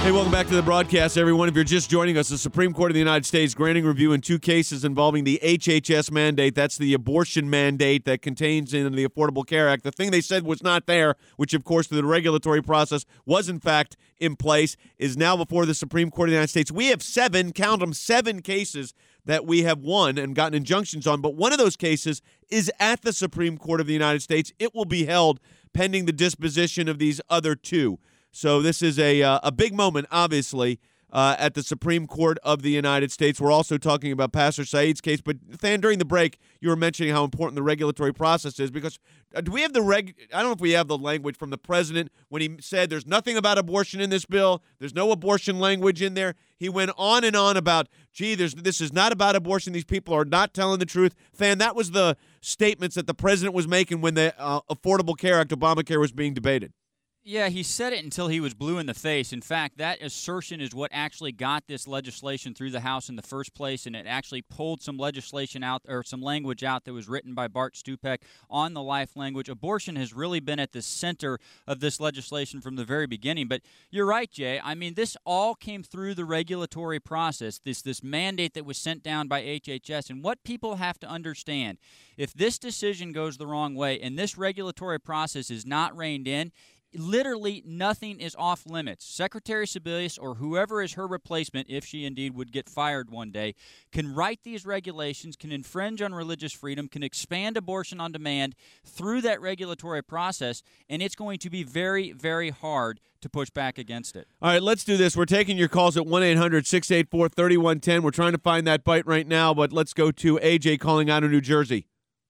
Hey, welcome back to the broadcast, everyone. If you're just joining us, the Supreme Court of the United States granting review in two cases involving the H H S mandate. That's the abortion mandate that contains in the Affordable Care Act. The thing they said was not there, which, of course, through the regulatory process was, in fact, in place, is now before the Supreme Court of the United States. We have seven, count them, seven cases that we have won and gotten injunctions on, but one of those cases is at the Supreme Court of the United States. It will be held pending the disposition of these other two. So this is a uh, a big moment, obviously, uh, at the Supreme Court of the United States. We're also talking about Pastor Saeed's case. But, Than, during the break, you were mentioning how important the regulatory process is because uh, do we have the reg – I don't know if we have the language from the president when he said there's nothing about abortion in this bill. There's no abortion language in there. He went on and on about, gee, there's, this is not about abortion. These people are not telling the truth. Than, that was the statements that the president was making when the uh, Affordable Care Act, Obamacare, was being debated. Yeah, he said it until he was blue in the face. In fact, that assertion is what actually got this legislation through the House in the first place, and it actually pulled some legislation out or some language out that was written by Bart Stupak on the life language. Abortion has really been at the center of this legislation from the very beginning. But you're right, Jay. I mean, this all came through the regulatory process, this this mandate that was sent down by H H S. And what people have to understand, if this decision goes the wrong way and this regulatory process is not reined in, literally nothing is off limits. Secretary Sebelius or whoever is her replacement, if she indeed would get fired one day, can write these regulations, can infringe on religious freedom, can expand abortion on demand through that regulatory process, and it's going to be very, very hard to push back against it. All right, let's do this. We're taking your calls at one eight hundred six eight four three one one zero. We're trying to find that bite right now, but let's go to A J calling out of New Jersey.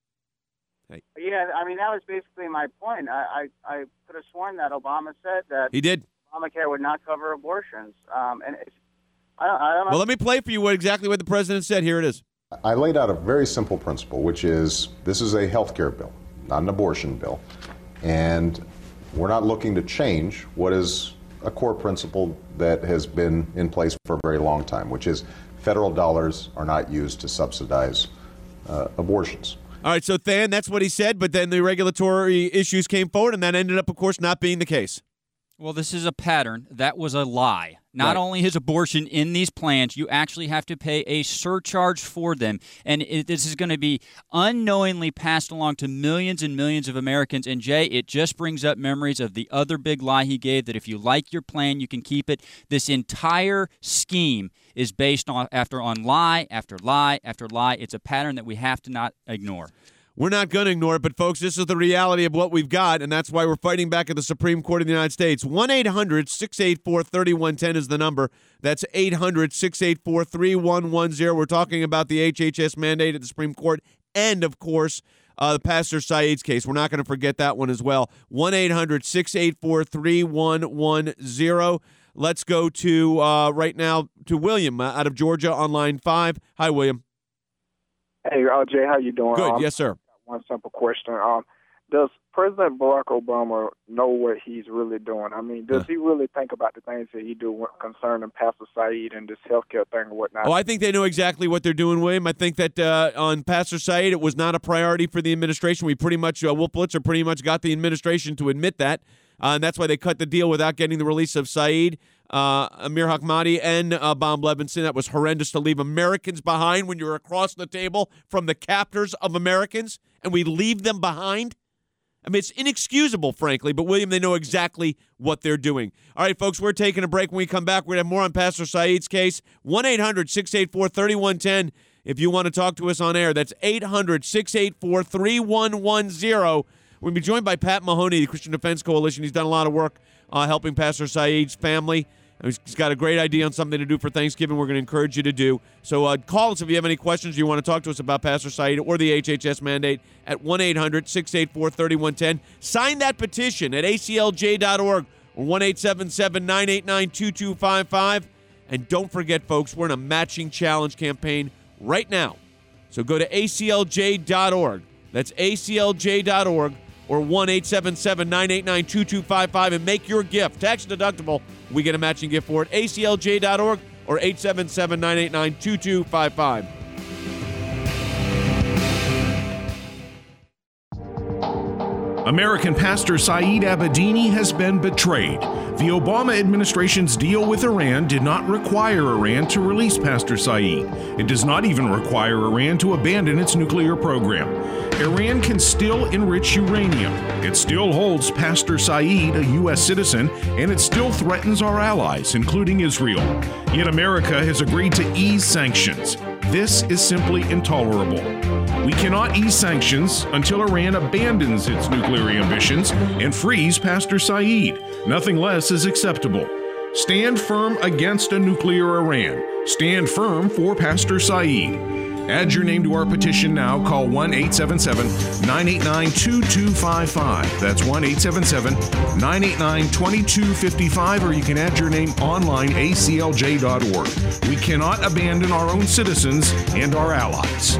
Hey. Yeah, I mean, that was basically my point. I, I, I could have sworn that Obama said that he did. Obamacare would not cover abortions. Um, and it's, I, don't, I don't know. Well, let me play for you what exactly what the president said. Here it is. I laid out a very simple principle, which is this is a health care bill, not an abortion bill. And we're not looking to change what is a core principle that has been in place for a very long time, which is federal dollars are not used to subsidize uh, abortions. All right, so Than, that's what he said, but then the regulatory issues came forward, and that ended up, of course, not being the case. Well, this is a pattern. That was a lie. Not right. only is abortion in these plans, you actually have to pay a surcharge for them. And it, this is going to be unknowingly passed along to millions and millions of Americans. And, Jay, it just brings up memories of the other big lie he gave, that if you like your plan, you can keep it. This entire scheme is based on after on lie after lie after lie. It's a pattern that we have to not ignore. We're not going to ignore it, but, folks, this is the reality of what we've got, and that's why we're fighting back at the Supreme Court of the United States. one eight hundred six eight four three one one zero is the number. That's eight hundred six eight four three one one zero. We're talking about the H H S mandate at the Supreme Court and, of course, uh, the Pastor Saeed's case. We're not going to forget that one as well. one eight hundred six eight four three one one zero. Let's go to, uh, right now, to William uh, out of Georgia on line five. Hi, William. Hey, uh, Jay, how you doing? Good, um, yes, sir. One simple question. Um, does President Barack Obama know what he's really doing? I mean, does uh. he really think about the things that he do concerning Pastor Saeed and this healthcare thing and whatnot? Oh, I think they know exactly what they're doing, William. I think that uh, on Pastor Saeed, it was not a priority for the administration. We pretty much, uh, Wolf Blitzer pretty much got the administration to admit that. Uh, and that's why they cut the deal without getting the release of Saeed, uh, Amir Hakmati, and uh, Bob Levinson. That was horrendous to leave Americans behind when you're across the table from the captors of Americans, and we leave them behind. I mean, it's inexcusable, frankly, but, William, they know exactly what they're doing. All right, folks, we're taking a break. When we come back, we're going to have more on Pastor Saeed's case. one eight hundred six eight four three one one zero if you want to talk to us on air. That's eight hundred six eight four three one one zero. We'll be joined by Pat Mahoney, the Christian Defense Coalition. He's done a lot of work uh, helping Pastor Saeed's family. He's got a great idea on something to do for Thanksgiving we're going to encourage you to do. So uh, call us if you have any questions or you want to talk to us about Pastor Saeed or the H H S mandate at one eight hundred six eight four three one one zero. Sign that petition at A C L J dot org or one eight seven seven nine eight nine two two five five. And don't forget, folks, we're in a matching challenge campaign right now. So go to A C L J dot org. That's A C L J dot org. Or one eight seven seven nine eight nine two two five five and make your gift. Tax deductible. We get a matching gift for it. A C L J dot org or eight seven seven nine eight nine two two five five. American pastor Saeed Abedini has been betrayed. The Obama administration's deal with Iran did not require Iran to release Pastor Saeed. It does not even require Iran to abandon its nuclear program. Iran can still enrich uranium. It still holds Pastor Saeed, a U S citizen, and it still threatens our allies, including Israel. Yet America has agreed to ease sanctions. This is simply intolerable. We cannot ease sanctions until Iran abandons its nuclear ambitions and frees Pastor Saeed. Nothing less is acceptable. Stand firm against a nuclear Iran. Stand firm for Pastor Saeed. Add your name to our petition now. Call one eight seven seven, nine eight nine, two two five five. That's one eight seven seven, nine eight nine, two two five five, or you can add your name online, A C L J dot org. We cannot abandon our own citizens and our allies.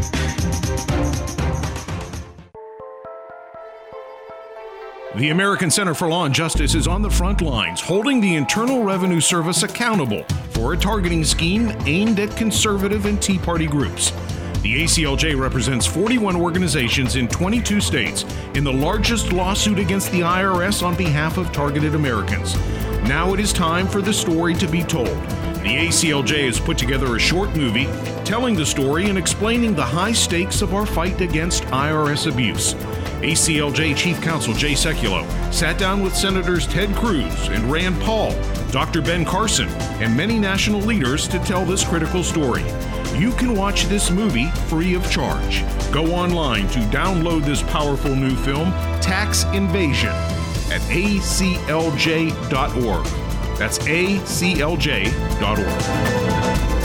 The American Center for Law and Justice is on the front lines, holding the Internal Revenue Service accountable for a targeting scheme aimed at conservative and Tea Party groups. The A C L J represents forty-one organizations in twenty-two states in the largest lawsuit against the I R S on behalf of targeted Americans. Now it is time for the story to be told. The A C L J has put together a short movie telling the story and explaining the high stakes of our fight against I R S abuse. A C L J Chief Counsel Jay Sekulow sat down with Senators Ted Cruz and Rand Paul, Doctor Ben Carson, and many national leaders to tell this critical story. You can watch this movie free of charge. Go online to download this powerful new film, Tax Invasion, at A C L J dot org. That's A C L J dot org.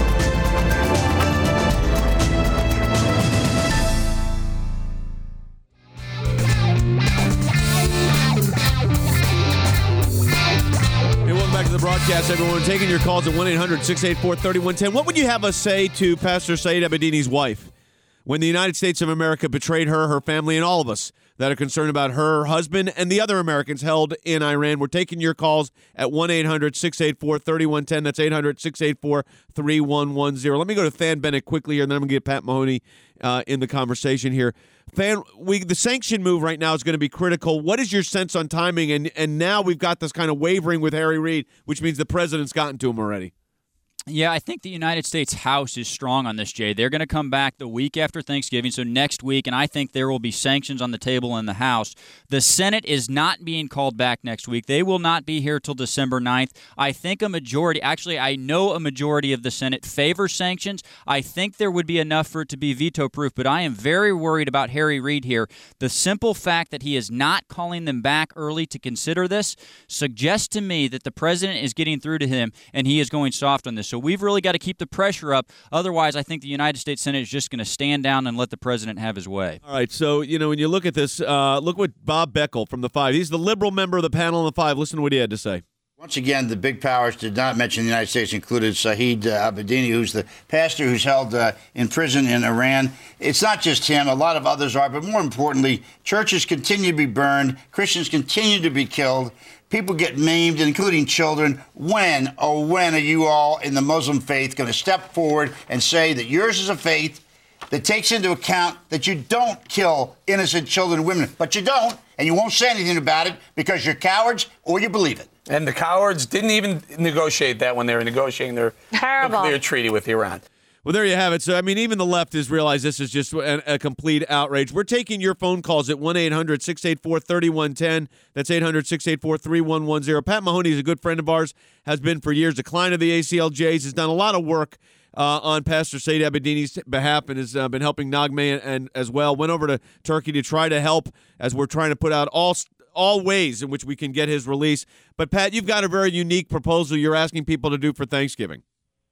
The broadcast, everyone. Taking your calls at one eight hundred, six eight four, three one one zero. What would you have us say to Pastor Saeed Abedini's wife when the United States of America betrayed her, her family, and all of us that are concerned about her husband and the other Americans held in Iran? We're taking your calls at one eight hundred, six eight four, three one one zero. That's eight hundred, six eight four, three one one zero. Let me go to Than Bennett quickly here, and then I'm going to get Pat Mahoney uh, in the conversation here. Than, we, the sanction move right now is going to be critical. What is your sense on timing? And, and now we've got this kind of wavering with Harry Reid, which means the president's gotten to him already. Yeah, I think the United States House is strong on this, Jay. They're going to come back the week after Thanksgiving, so next week, and I think there will be sanctions on the table in the House. The Senate is not being called back next week. They will not be here till December ninth. I think a majority, actually, I know a majority of the Senate favors sanctions. I think there would be enough for it to be veto-proof, but I am very worried about Harry Reid here. The simple fact that he is not calling them back early to consider this suggests to me that the president is getting through to him, and he is going soft on this. So we've really got to keep the pressure up. Otherwise, I think the United States Senate is just going to stand down and let the president have his way. All right. So, you know, when you look at this, uh, look what Bob Beckel from the Five, he's the liberal member of the panel on the Five. Listen to what he had to say. Once again, the big powers did not mention the United States, included Saeed uh, Abedini, who's the pastor who's held uh, in prison in Iran. It's not just him. A lot of others are. But more importantly, churches continue to be burned. Christians continue to be killed. People get maimed, including children. When, oh, when are you all in the Muslim faith going to step forward and say that yours is a faith that takes into account that you don't kill innocent children and women? But you don't, and you won't say anything about it because you're cowards or you believe it. And the cowards didn't even negotiate that when they were negotiating their Terrible. nuclear treaty with Iran. Well, there you have it. So, I mean, even the left has realized this is just a, a complete outrage. We're taking your phone calls at one eight hundred, six eight four, three one one zero. That's eight hundred, six eight four, three one one zero. Pat Mahoney is a good friend of ours, has been for years. A client of the A C L J's, has done a lot of work uh, on Pastor Saeed Abedini's behalf and has uh, been helping Naghmeh and, and as well. Went over to Turkey to try to help as we're trying to put out all all ways in which we can get his release. But, Pat, you've got a very unique proposal you're asking people to do for Thanksgiving.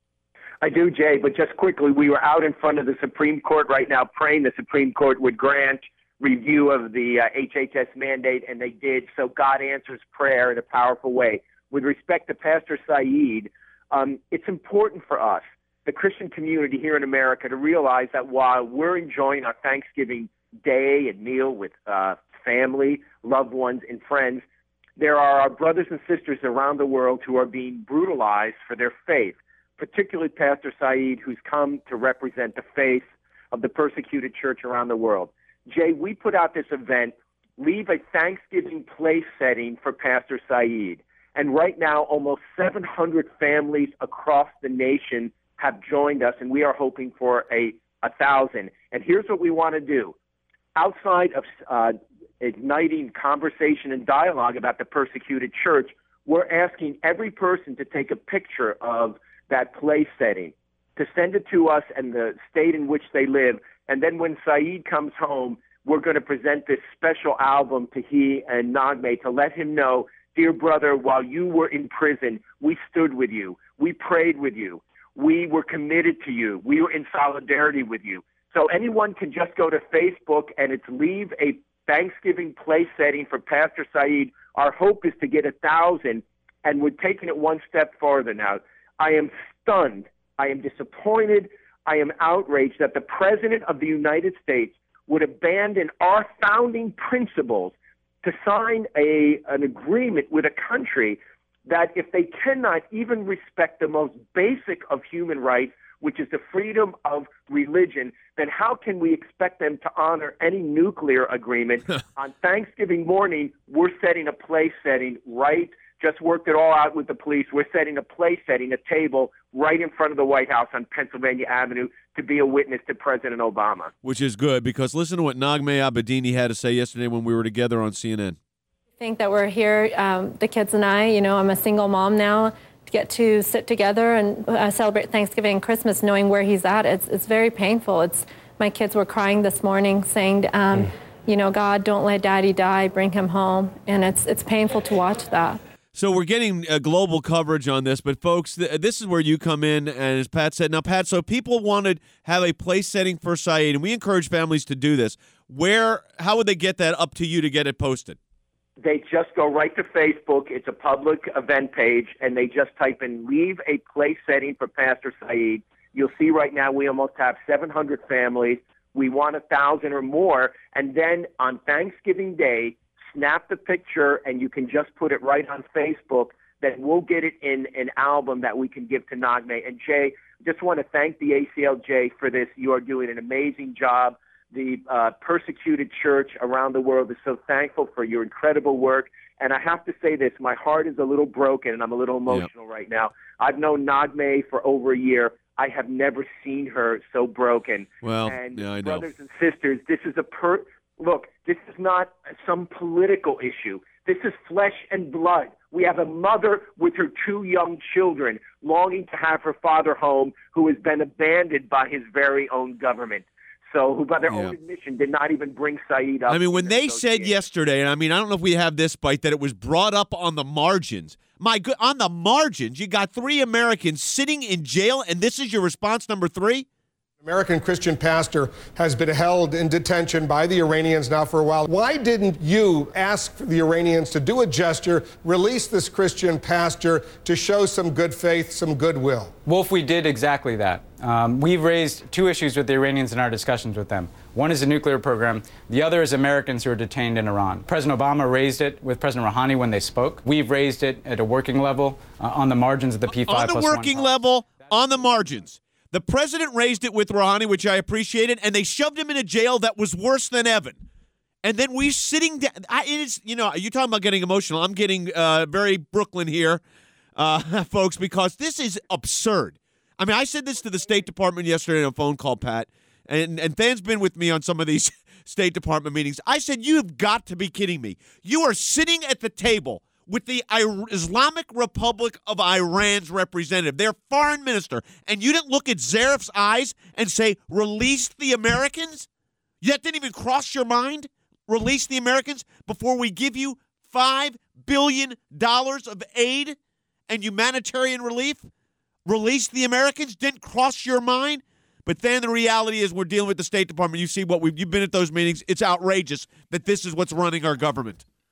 I do, Jay, but just quickly, we were out in front of the Supreme Court right now praying the Supreme Court would grant review of the uh, H H S mandate, and they did. So God answers prayer in a powerful way. With respect to Pastor Saeed, um, it's important for us, the Christian community here in America, to realize that while we're enjoying our Thanksgiving day and meal with uh, family, loved ones, and friends, there are our brothers and sisters around the world who are being brutalized for their faith, particularly Pastor Saeed, who's come to represent the faith of the persecuted church around the world. Jay, we put out this event leave a Thanksgiving place setting for Pastor Saeed. And right now, almost seven hundred families across the nation have joined us, and we are hoping for a, a thousand. And here's what we want to do. Outside of uh, igniting conversation and dialogue about the persecuted church, we're asking every person to take a picture of that place setting, to send it to us and the state in which they live. And then when Saeed comes home, we're going to present this special album to he and Naghmeh to let him know, dear brother, while you were in prison, we stood with you. We prayed with you. We were committed to you. We were in solidarity with you. So anyone can just go to Facebook, and it's Leave a Thanksgiving Place Setting for Pastor Saeed. Our hope is to get a thousand, and we're taking it one step farther now. I am stunned. I am disappointed. I am outraged that the President of the United States would abandon our founding principles to sign a an agreement with a country that, if they cannot even respect the most basic of human rights, which is the freedom of religion, then how can we expect them to honor any nuclear agreement? On Thanksgiving morning, we're setting a place setting right, just worked it all out with the police. We're setting a place setting, a table right in front of the White House on Pennsylvania Avenue to be a witness to President Obama. Which is good, because listen to what Naghmeh Abedini had to say yesterday when we were together on C N N. I think that we're here, um, the kids and I, you know, I'm a single mom now, to get to sit together and uh, celebrate Thanksgiving and Christmas knowing where he's at. It's it's very painful. It's my kids were crying this morning saying, um, mm. you know, God, don't let Daddy die, bring him home. And it's it's painful to watch that. So we're getting uh, global coverage on this, but folks, th- this is where you come in, and as Pat said, now Pat, so people wanted to have a place setting for Saeed, and we encourage families to do this. Where, how would they get that up to you to get it posted? They just go right to Facebook. It's a public event page, and they just type in Leave a Place Setting for Pastor Saeed. You'll see right now we almost have seven hundred families. We want a thousand or more. And then on Thanksgiving Day, snap the picture, and you can just put it right on Facebook. Then we'll get it in an album that we can give to Naghmeh. And Jay, just want to thank the A C L J for this. You are doing an amazing job. The uh, persecuted church around the world is so thankful for your incredible work. And I have to say this, my heart is a little broken, and I'm a little emotional yep. right now. I've known Naghmeh for over a year. I have never seen her so broken. Well, and yeah, I know. Brothers and sisters, this is a per look, this is not some political issue. This is flesh and blood. We have a mother with her two young children longing to have her father home, who has been abandoned by his very own government. So, who by their yeah. own admission did not even bring Saeed up. I mean, when they said yesterday, and I mean, I don't know if we have this bite, that it was brought up on the margins. My good, on the margins, you got three Americans sitting in jail, and this is your response number three? American Christian pastor has been held in detention by the Iranians now for a while. Why didn't you ask the Iranians to do a gesture, release this Christian pastor to show some good faith, some goodwill? Wolf, we did exactly that. Um, we've raised two issues with the Iranians in our discussions with them. One is the nuclear program. The other is Americans who are detained in Iran. President Obama raised it with President Rouhani when they spoke. We've raised it at a working level uh, on the margins of the P five On the working level, on the margins. The president raised it with Rouhani, which I appreciated, and they shoved him in a jail that was worse than Evan. And then we sitting down. I, it is, you know, you're talking about getting emotional. I'm getting uh, very Brooklyn here, uh, folks, because this is absurd. I mean, I said this to the State Department yesterday on a phone call, Pat, and, and Than's been with me on some of these State Department meetings. I said, you have got to be kidding me. You are sitting at the table with the Islamic Republic of Iran's representative, their foreign minister, and you didn't look at Zarif's eyes and say, release the Americans? That didn't even cross your mind? Release the Americans before we give you five billion dollars of aid and humanitarian relief? Release the Americans? Didn't cross your mind? But then the reality is we're dealing with the State Department. You see what we've, you've been at those meetings. It's outrageous that this is what's running our government.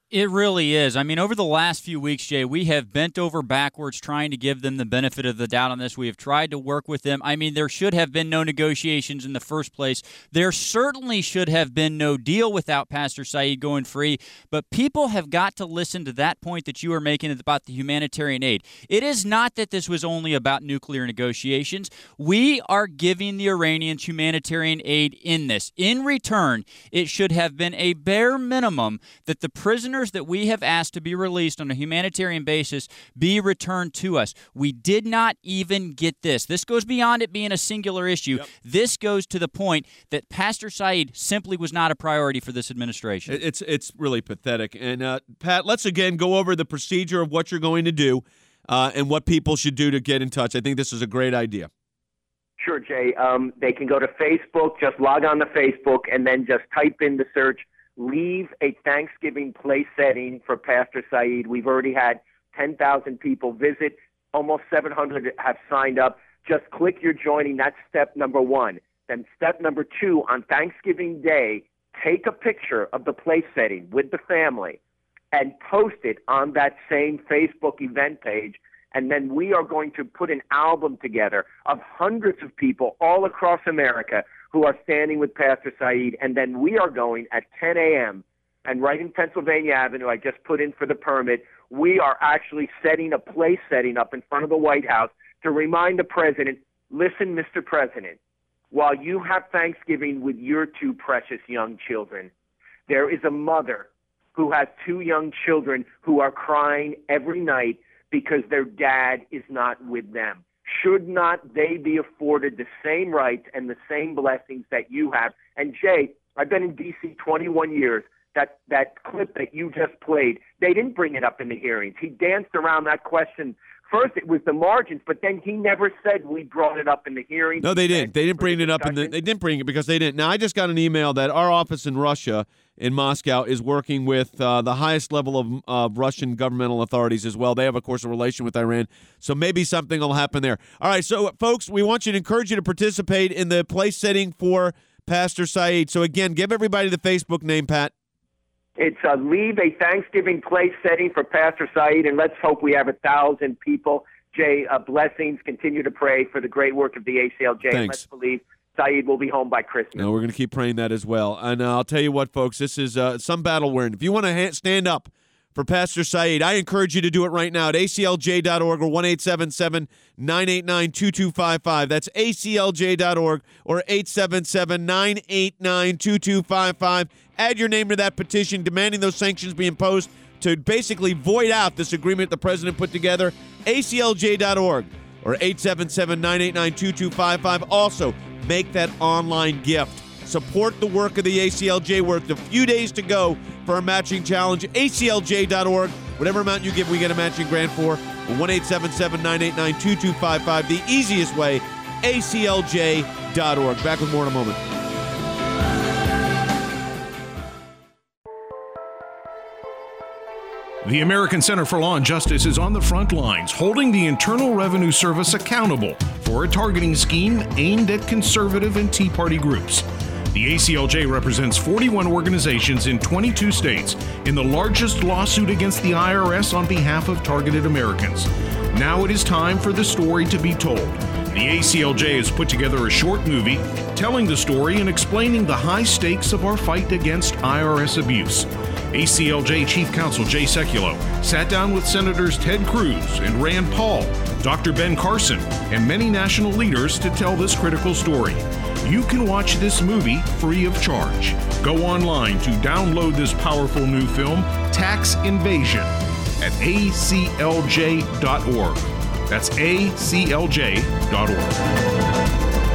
It really is. I mean, over the last few weeks, Jay, we have bent over backwards trying to give them the benefit of the doubt on this. We have tried to work with them. I mean, there should have been no negotiations in the first place. There certainly should have been no deal without Pastor Saeed going free. But people have got to listen to that point that you are making about the humanitarian aid. It is not that this was only about nuclear negotiations. We are giving the Iranians humanitarian aid in this. In return, it should have been a bare minimum that the prisoners that we have asked to be released on a humanitarian basis be returned to us. We did not even get this. This goes beyond it being a singular issue. Yep. This goes to the point that Pastor Saeed simply was not a priority for this administration. It's it's really pathetic. And uh, Pat, let's again go over the procedure of what you're going to do uh, and what people should do to get in touch. I think this is a great idea. Sure, Jay. Um, they can go to Facebook, just log on to Facebook, and then just type in the search, leave a Thanksgiving place setting for Pastor Saeed. We've already had ten thousand people visit. Almost seven hundred have signed up. Just click you're joining. That's step number one. Then step number two, on Thanksgiving Day, take a picture of the place setting with the family and post it on that same Facebook event page. And then we are going to put an album together of hundreds of people all across America who are standing with Pastor Saeed, and then we are going at ten a.m. and right in Pennsylvania Avenue, I just put in for the permit, we are actually setting a place setting up in front of the White House to remind the president, listen, Mister President, while you have Thanksgiving with your two precious young children, there is a mother who has two young children who are crying every night because their dad is not with them. Should not they be afforded the same rights and the same blessings that you have? And Jay, I've been in D C twenty-one years. That that clip that you just played, they didn't bring it up in the hearings. He danced around that question. First, it was the margins, but then he never said we brought it up in the hearing. No, they didn't. They didn't bring it up in the. They didn't bring it because they didn't. Now, I just got an email that our office in Russia, in Moscow, is working with uh, the highest level of uh, Russian governmental authorities as well. They have, of course, a relation with Iran, so maybe something will happen there. All right, so folks, we want you to encourage you to participate in the place setting for Pastor Saeed. So again, give everybody the Facebook name, Pat. It's uh, leave a Thanksgiving place setting for Pastor Saeed, and let's hope we have a thousand people. Jay, uh, blessings. Continue to pray for the great work of the A C L J. Thanks. And let's believe Saeed will be home by Christmas. No, we're going to keep praying that as well. And uh, I'll tell you what, folks, this is uh, some battle we're in. If you want to ha- stand up for Pastor Saeed, I encourage you to do it right now at A C L J dot org or one eight seven seven, nine eight nine, two two five five. That's A C L J dot org or eight seven seven, nine eight nine, two two five five. Add your name to that petition demanding those sanctions be imposed to basically void out this agreement the president put together. A C L J dot org or eight seven seven, nine eight nine, two two five five. Also, make that online gift. Support the work of the A C L J. We're at a few days to go for our matching challenge. A C L J dot org. Whatever amount you give, we get a matching grant for. one eight seven seven, nine eight nine, two two five five. The easiest way, A C L J dot org. Back with more in a moment. The American Center for Law and Justice is on the front lines, holding the Internal Revenue Service accountable for a targeting scheme aimed at conservative and Tea Party groups. The A C L J represents forty-one organizations in twenty-two states in the largest lawsuit against the I R S on behalf of targeted Americans. Now it is time for the story to be told. The A C L J has put together a short movie telling the story and explaining the high stakes of our fight against I R S abuse. A C L J Chief Counsel Jay Sekulow sat down with Senators Ted Cruz and Rand Paul, Doctor Ben Carson, and many national leaders to tell this critical story. You can watch this movie free of charge. Go online to download this powerful new film, Tax Invasion, at A C L J dot org. That's A C L J dot org.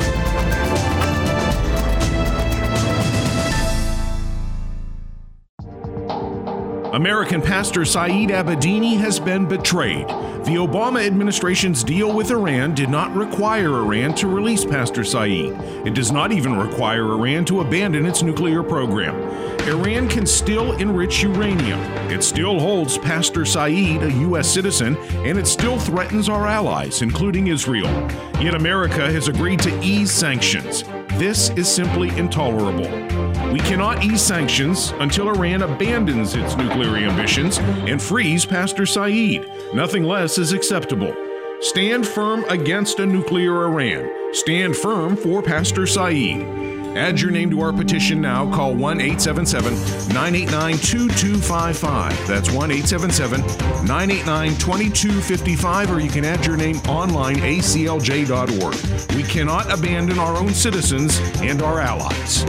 American pastor Saeed Abedini has been betrayed. The Obama administration's deal with Iran did not require Iran to release Pastor Saeed. It does not even require Iran to abandon its nuclear program. Iran can still enrich uranium. It still holds Pastor Saeed, a U S citizen, and it still threatens our allies, including Israel. Yet America has agreed to ease sanctions. This is simply intolerable. We cannot ease sanctions until Iran abandons its nuclear ambitions and frees Pastor Saeed. Nothing less is acceptable. Stand firm against a nuclear Iran. Stand firm for Pastor Saeed. Add your name to our petition now. Call one eight seven seven, nine eight nine, two two five five. That's one eight seven seven, nine eight nine, two two five five, or you can add your name online, A C L J dot org. We cannot abandon our own citizens and our allies.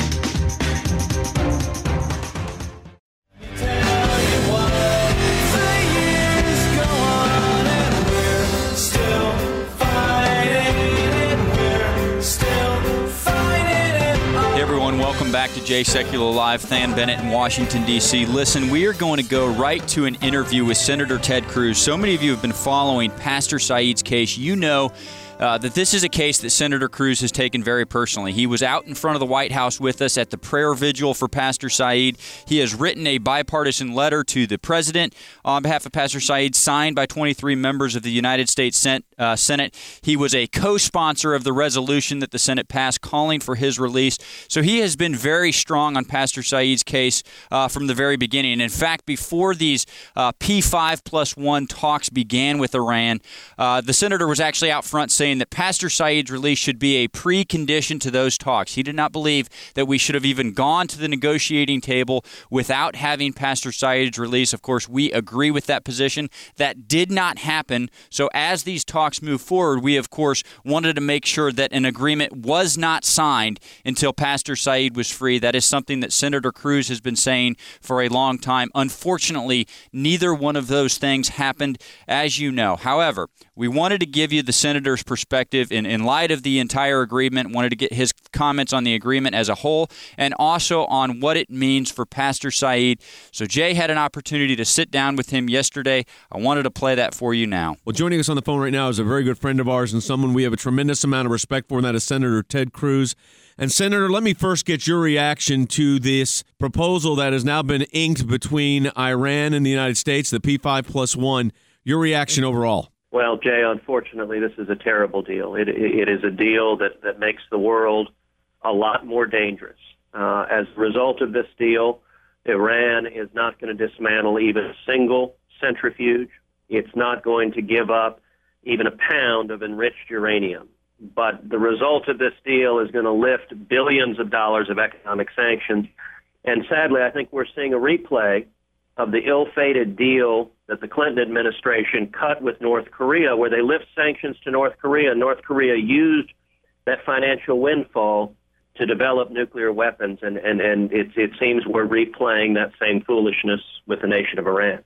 Welcome back to Jay Secular Live. Than Bennett in Washington, D C Listen, we are going to go right to an interview with Senator Ted Cruz. So many of you have been following Pastor Saeed's case. You know Uh, that this is a case that Senator Cruz has taken very personally. He was out in front of the White House with us at the prayer vigil for Pastor Saeed. He has written a bipartisan letter to the president on behalf of Pastor Saeed, signed by twenty-three members of the United States Senate. Uh, Senate. He was a co-sponsor of the resolution that the Senate passed calling for his release. So he has been very strong on Pastor Saeed's case uh, from the very beginning. In fact, before these uh, P five plus one talks began with Iran, uh, the senator was actually out front saying saying that Pastor Saeed's release should be a precondition to those talks. He did not believe that we should have even gone to the negotiating table without having Pastor Saeed's release. Of course, we agree with that position. That did not happen. So as these talks move forward, we, of course, wanted to make sure that an agreement was not signed until Pastor Saeed was free. That is something that Senator Cruz has been saying for a long time. Unfortunately, neither one of those things happened, as you know. However, we wanted to give you the senator's perspective in, in light of the entire agreement, wanted to get his comments on the agreement as a whole, and also on what it means for Pastor Saeed. So Jay had an opportunity to sit down with him yesterday. I wanted to play that for you now. Well, joining us on the phone right now is a very good friend of ours and someone we have a tremendous amount of respect for, and that is Senator Ted Cruz. And Senator, let me first get your reaction to this proposal that has now been inked between Iran and the United States, the P five plus one. Your reaction overall? Well, Jay, unfortunately, this is a terrible deal. It, it, it is a deal that, that makes the world a lot more dangerous. Uh, as a result of this deal, Iran is not going to dismantle even a single centrifuge. It's not going to give up even a pound of enriched uranium. But the result of this deal is going to lift billions of dollars of economic sanctions. And sadly, I think we're seeing a replay of the ill-fated deal that the Clinton administration cut with North Korea, where they lift sanctions to North Korea. North Korea used that financial windfall to develop nuclear weapons, and, and, and it, it seems we're replaying that same foolishness with the nation of Iran.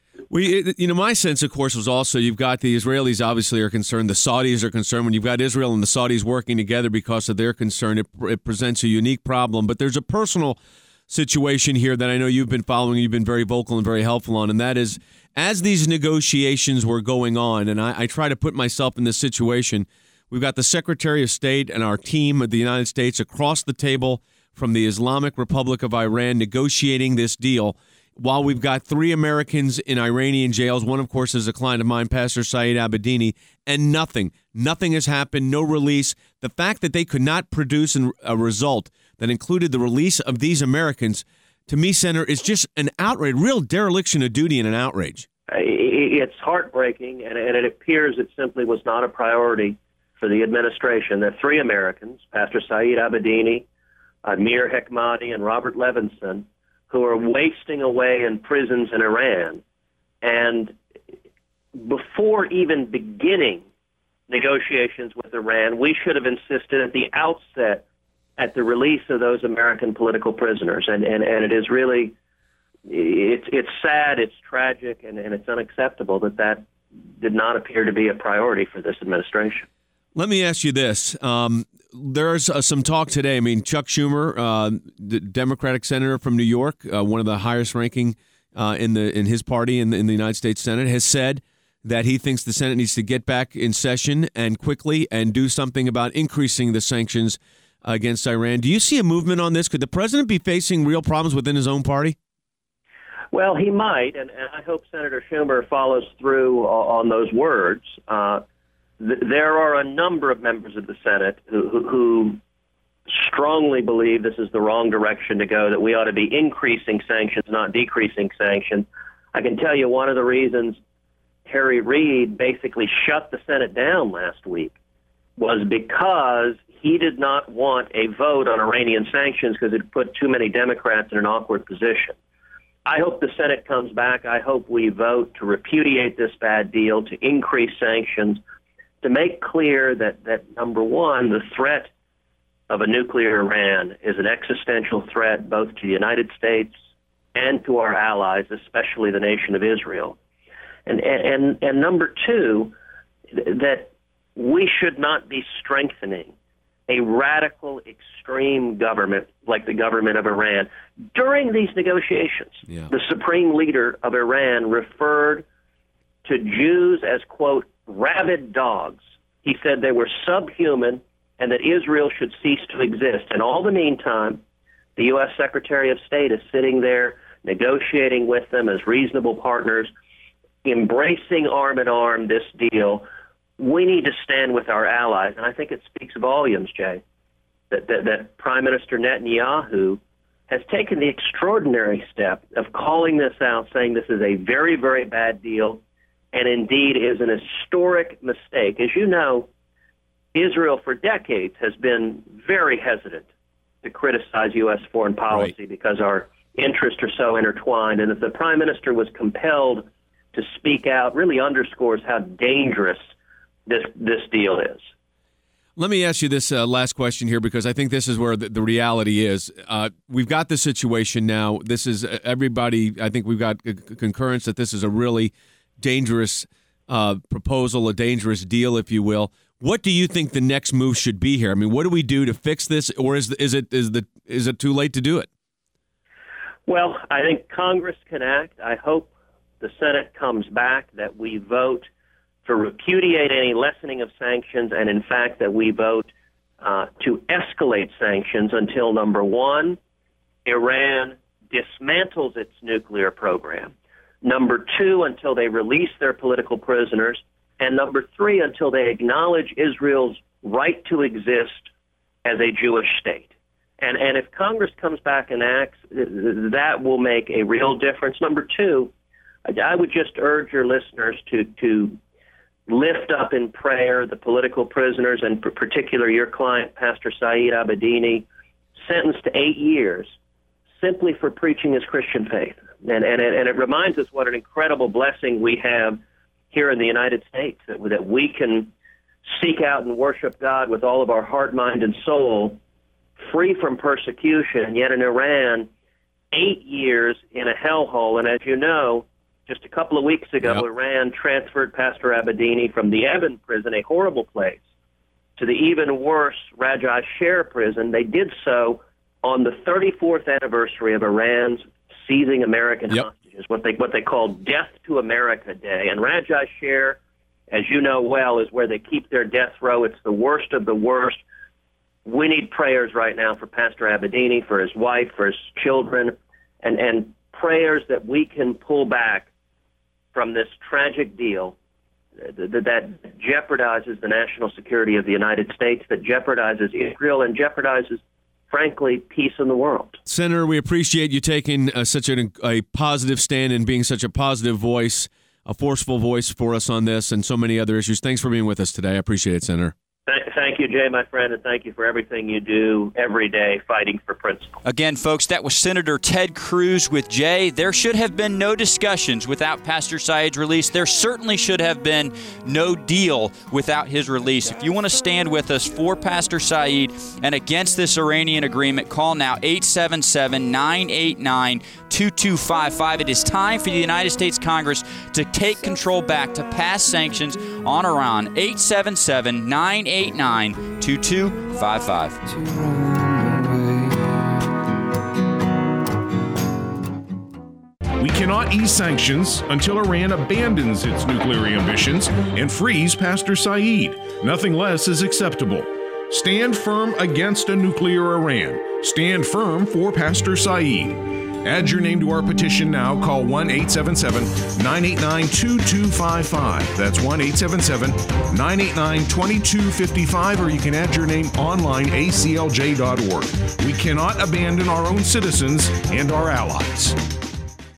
We, you know, my sense, of course, was also you've got the Israelis obviously are concerned, the Saudis are concerned. When you've got Israel and the Saudis working together because of their concern, it, it presents a unique problem. But there's a personal situation here that I know you've been following, you've been very vocal and very helpful on, and that is as these negotiations were going on, and I, I try to put myself in this situation, we've got the Secretary of State and our team of the United States across the table from the Islamic Republic of Iran negotiating this deal, while we've got three Americans in Iranian jails. One, of course, is a client of mine, Pastor Saeed Abedini, and nothing, nothing has happened, no release. The fact that they could not produce a result that included the release of these Americans, to me, Senator, is just an outrage, real dereliction of duty and an outrage. It's heartbreaking, and it appears it simply was not a priority for the administration that three Americans, Pastor Saeed Abedini, Amir Hekmati, and Robert Levinson, who are wasting away in prisons in Iran, and before even beginning negotiations with Iran, we should have insisted at the outset at the release of those American political prisoners. And, and, and it is really, it's, it's sad, it's tragic, and, and it's unacceptable that that did not appear to be a priority for this administration. Let me ask you this. Um, there's uh, some talk today. I mean, Chuck Schumer, uh, the Democratic senator from New York, uh, one of the highest ranking uh, in the in his party in the, in the United States Senate, has said that he thinks the Senate needs to get back in session and quickly and do something about increasing the sanctions against Iran. Do you see a movement on this? Could the president be facing real problems within his own party? Well, he might, and, and I hope Senator Schumer follows through on those words. Uh, th- there are a number of members of the Senate who, who, who strongly believe this is the wrong direction to go, that we ought to be increasing sanctions, not decreasing sanctions. I can tell you one of the reasons Harry Reid basically shut the Senate down last week was because he did not want a vote on Iranian sanctions because it put too many Democrats in an awkward position. I hope the Senate comes back. I hope we vote to repudiate this bad deal, to increase sanctions, to make clear that, that number one, the threat of a nuclear Iran is an existential threat both to the United States and to our allies, especially the nation of Israel. And, and, and number two, that we should not be strengthening a radical, extreme government like the government of Iran. During these negotiations, yeah. the supreme leader of Iran referred to Jews as, quote, rabid dogs. He said they were subhuman and that Israel should cease to exist. And all the meantime, the U S Secretary of State is sitting there negotiating with them as reasonable partners, embracing arm in arm this deal. We need to stand with our allies. And I think it speaks volumes, Jay, that, that, that Prime Minister Netanyahu has taken the extraordinary step of calling this out, saying this is a very, very bad deal and indeed is an historic mistake. As you know, Israel for decades has been very hesitant to criticize U S foreign policy right. because our interests are so intertwined. And that the Prime Minister was compelled to speak out really underscores how dangerous this this deal is. Let me ask you this uh, last question here, because I think this is where the, the reality is. Uh, we've got the situation now. This is uh, everybody. I think we've got c- concurrence that this is a really dangerous uh, proposal, a dangerous deal, if you will. What do you think the next move should be here? I mean, what do we do to fix this, or is is it is the is it too late to do it? Well, I think Congress can act. I hope the Senate comes back, that we vote to repudiate any lessening of sanctions, and in fact that we vote uh, to escalate sanctions until, number one, Iran dismantles its nuclear program, number two, until they release their political prisoners, and number three, until they acknowledge Israel's right to exist as a Jewish state. And, and if Congress comes back and acts, that will make a real difference. Number two, I would just urge your listeners to, to lift up in prayer the political prisoners, and in particular your client, Pastor Saeed Abedini, sentenced to eight years simply for preaching his Christian faith. And, and, it, and it reminds us what an incredible blessing we have here in the United States, that, that we can seek out and worship God with all of our heart, mind, and soul, free from persecution. And yet in Iran, eight years in a hellhole. And as you know, just a couple of weeks ago, yep. Iran transferred Pastor Abedini from the Evin prison, a horrible place, to the even worse Raja Sher prison. They did so on the thirty-fourth anniversary of Iran's seizing American yep. hostages, what they what they call Death to America Day. And Raja Sher, as you know well, is where they keep their death row. It's the worst of the worst. We need prayers right now for Pastor Abedini, for his wife, for his children, and, and prayers that we can pull back from this tragic deal that, that jeopardizes the national security of the United States, that jeopardizes Israel, and jeopardizes, frankly, peace in the world. Senator, we appreciate you taking uh, such an, a positive stand and being such a positive voice, a forceful voice for us on this and so many other issues. Thanks for being with us today. I appreciate it, Senator. Thank you, Jay, my friend, and thank you for everything you do every day fighting for principle. Again, folks, that was Senator Ted Cruz with Jay. There should have been no discussions without Pastor Saeed's release. There certainly should have been no deal without his release. If you want to stand with us for Pastor Saeed and against this Iranian agreement, call now eight seven seven, nine eight nine, two two five five. It is time for the United States Congress to take control back, to pass sanctions on Iran. eight seven seven, nine eight nine, two two five five. We cannot ease sanctions until Iran abandons its nuclear ambitions and frees Pastor Saeed. Nothing less is acceptable. Stand firm against a nuclear Iran. Stand firm for Pastor Saeed. Add your name to our petition now. Call one eight seven seven, nine eight nine, two two five five. That's one eight seven seven, nine eight nine, two two five five, or you can add your name online, A C L J dot org. We cannot abandon our own citizens and our allies.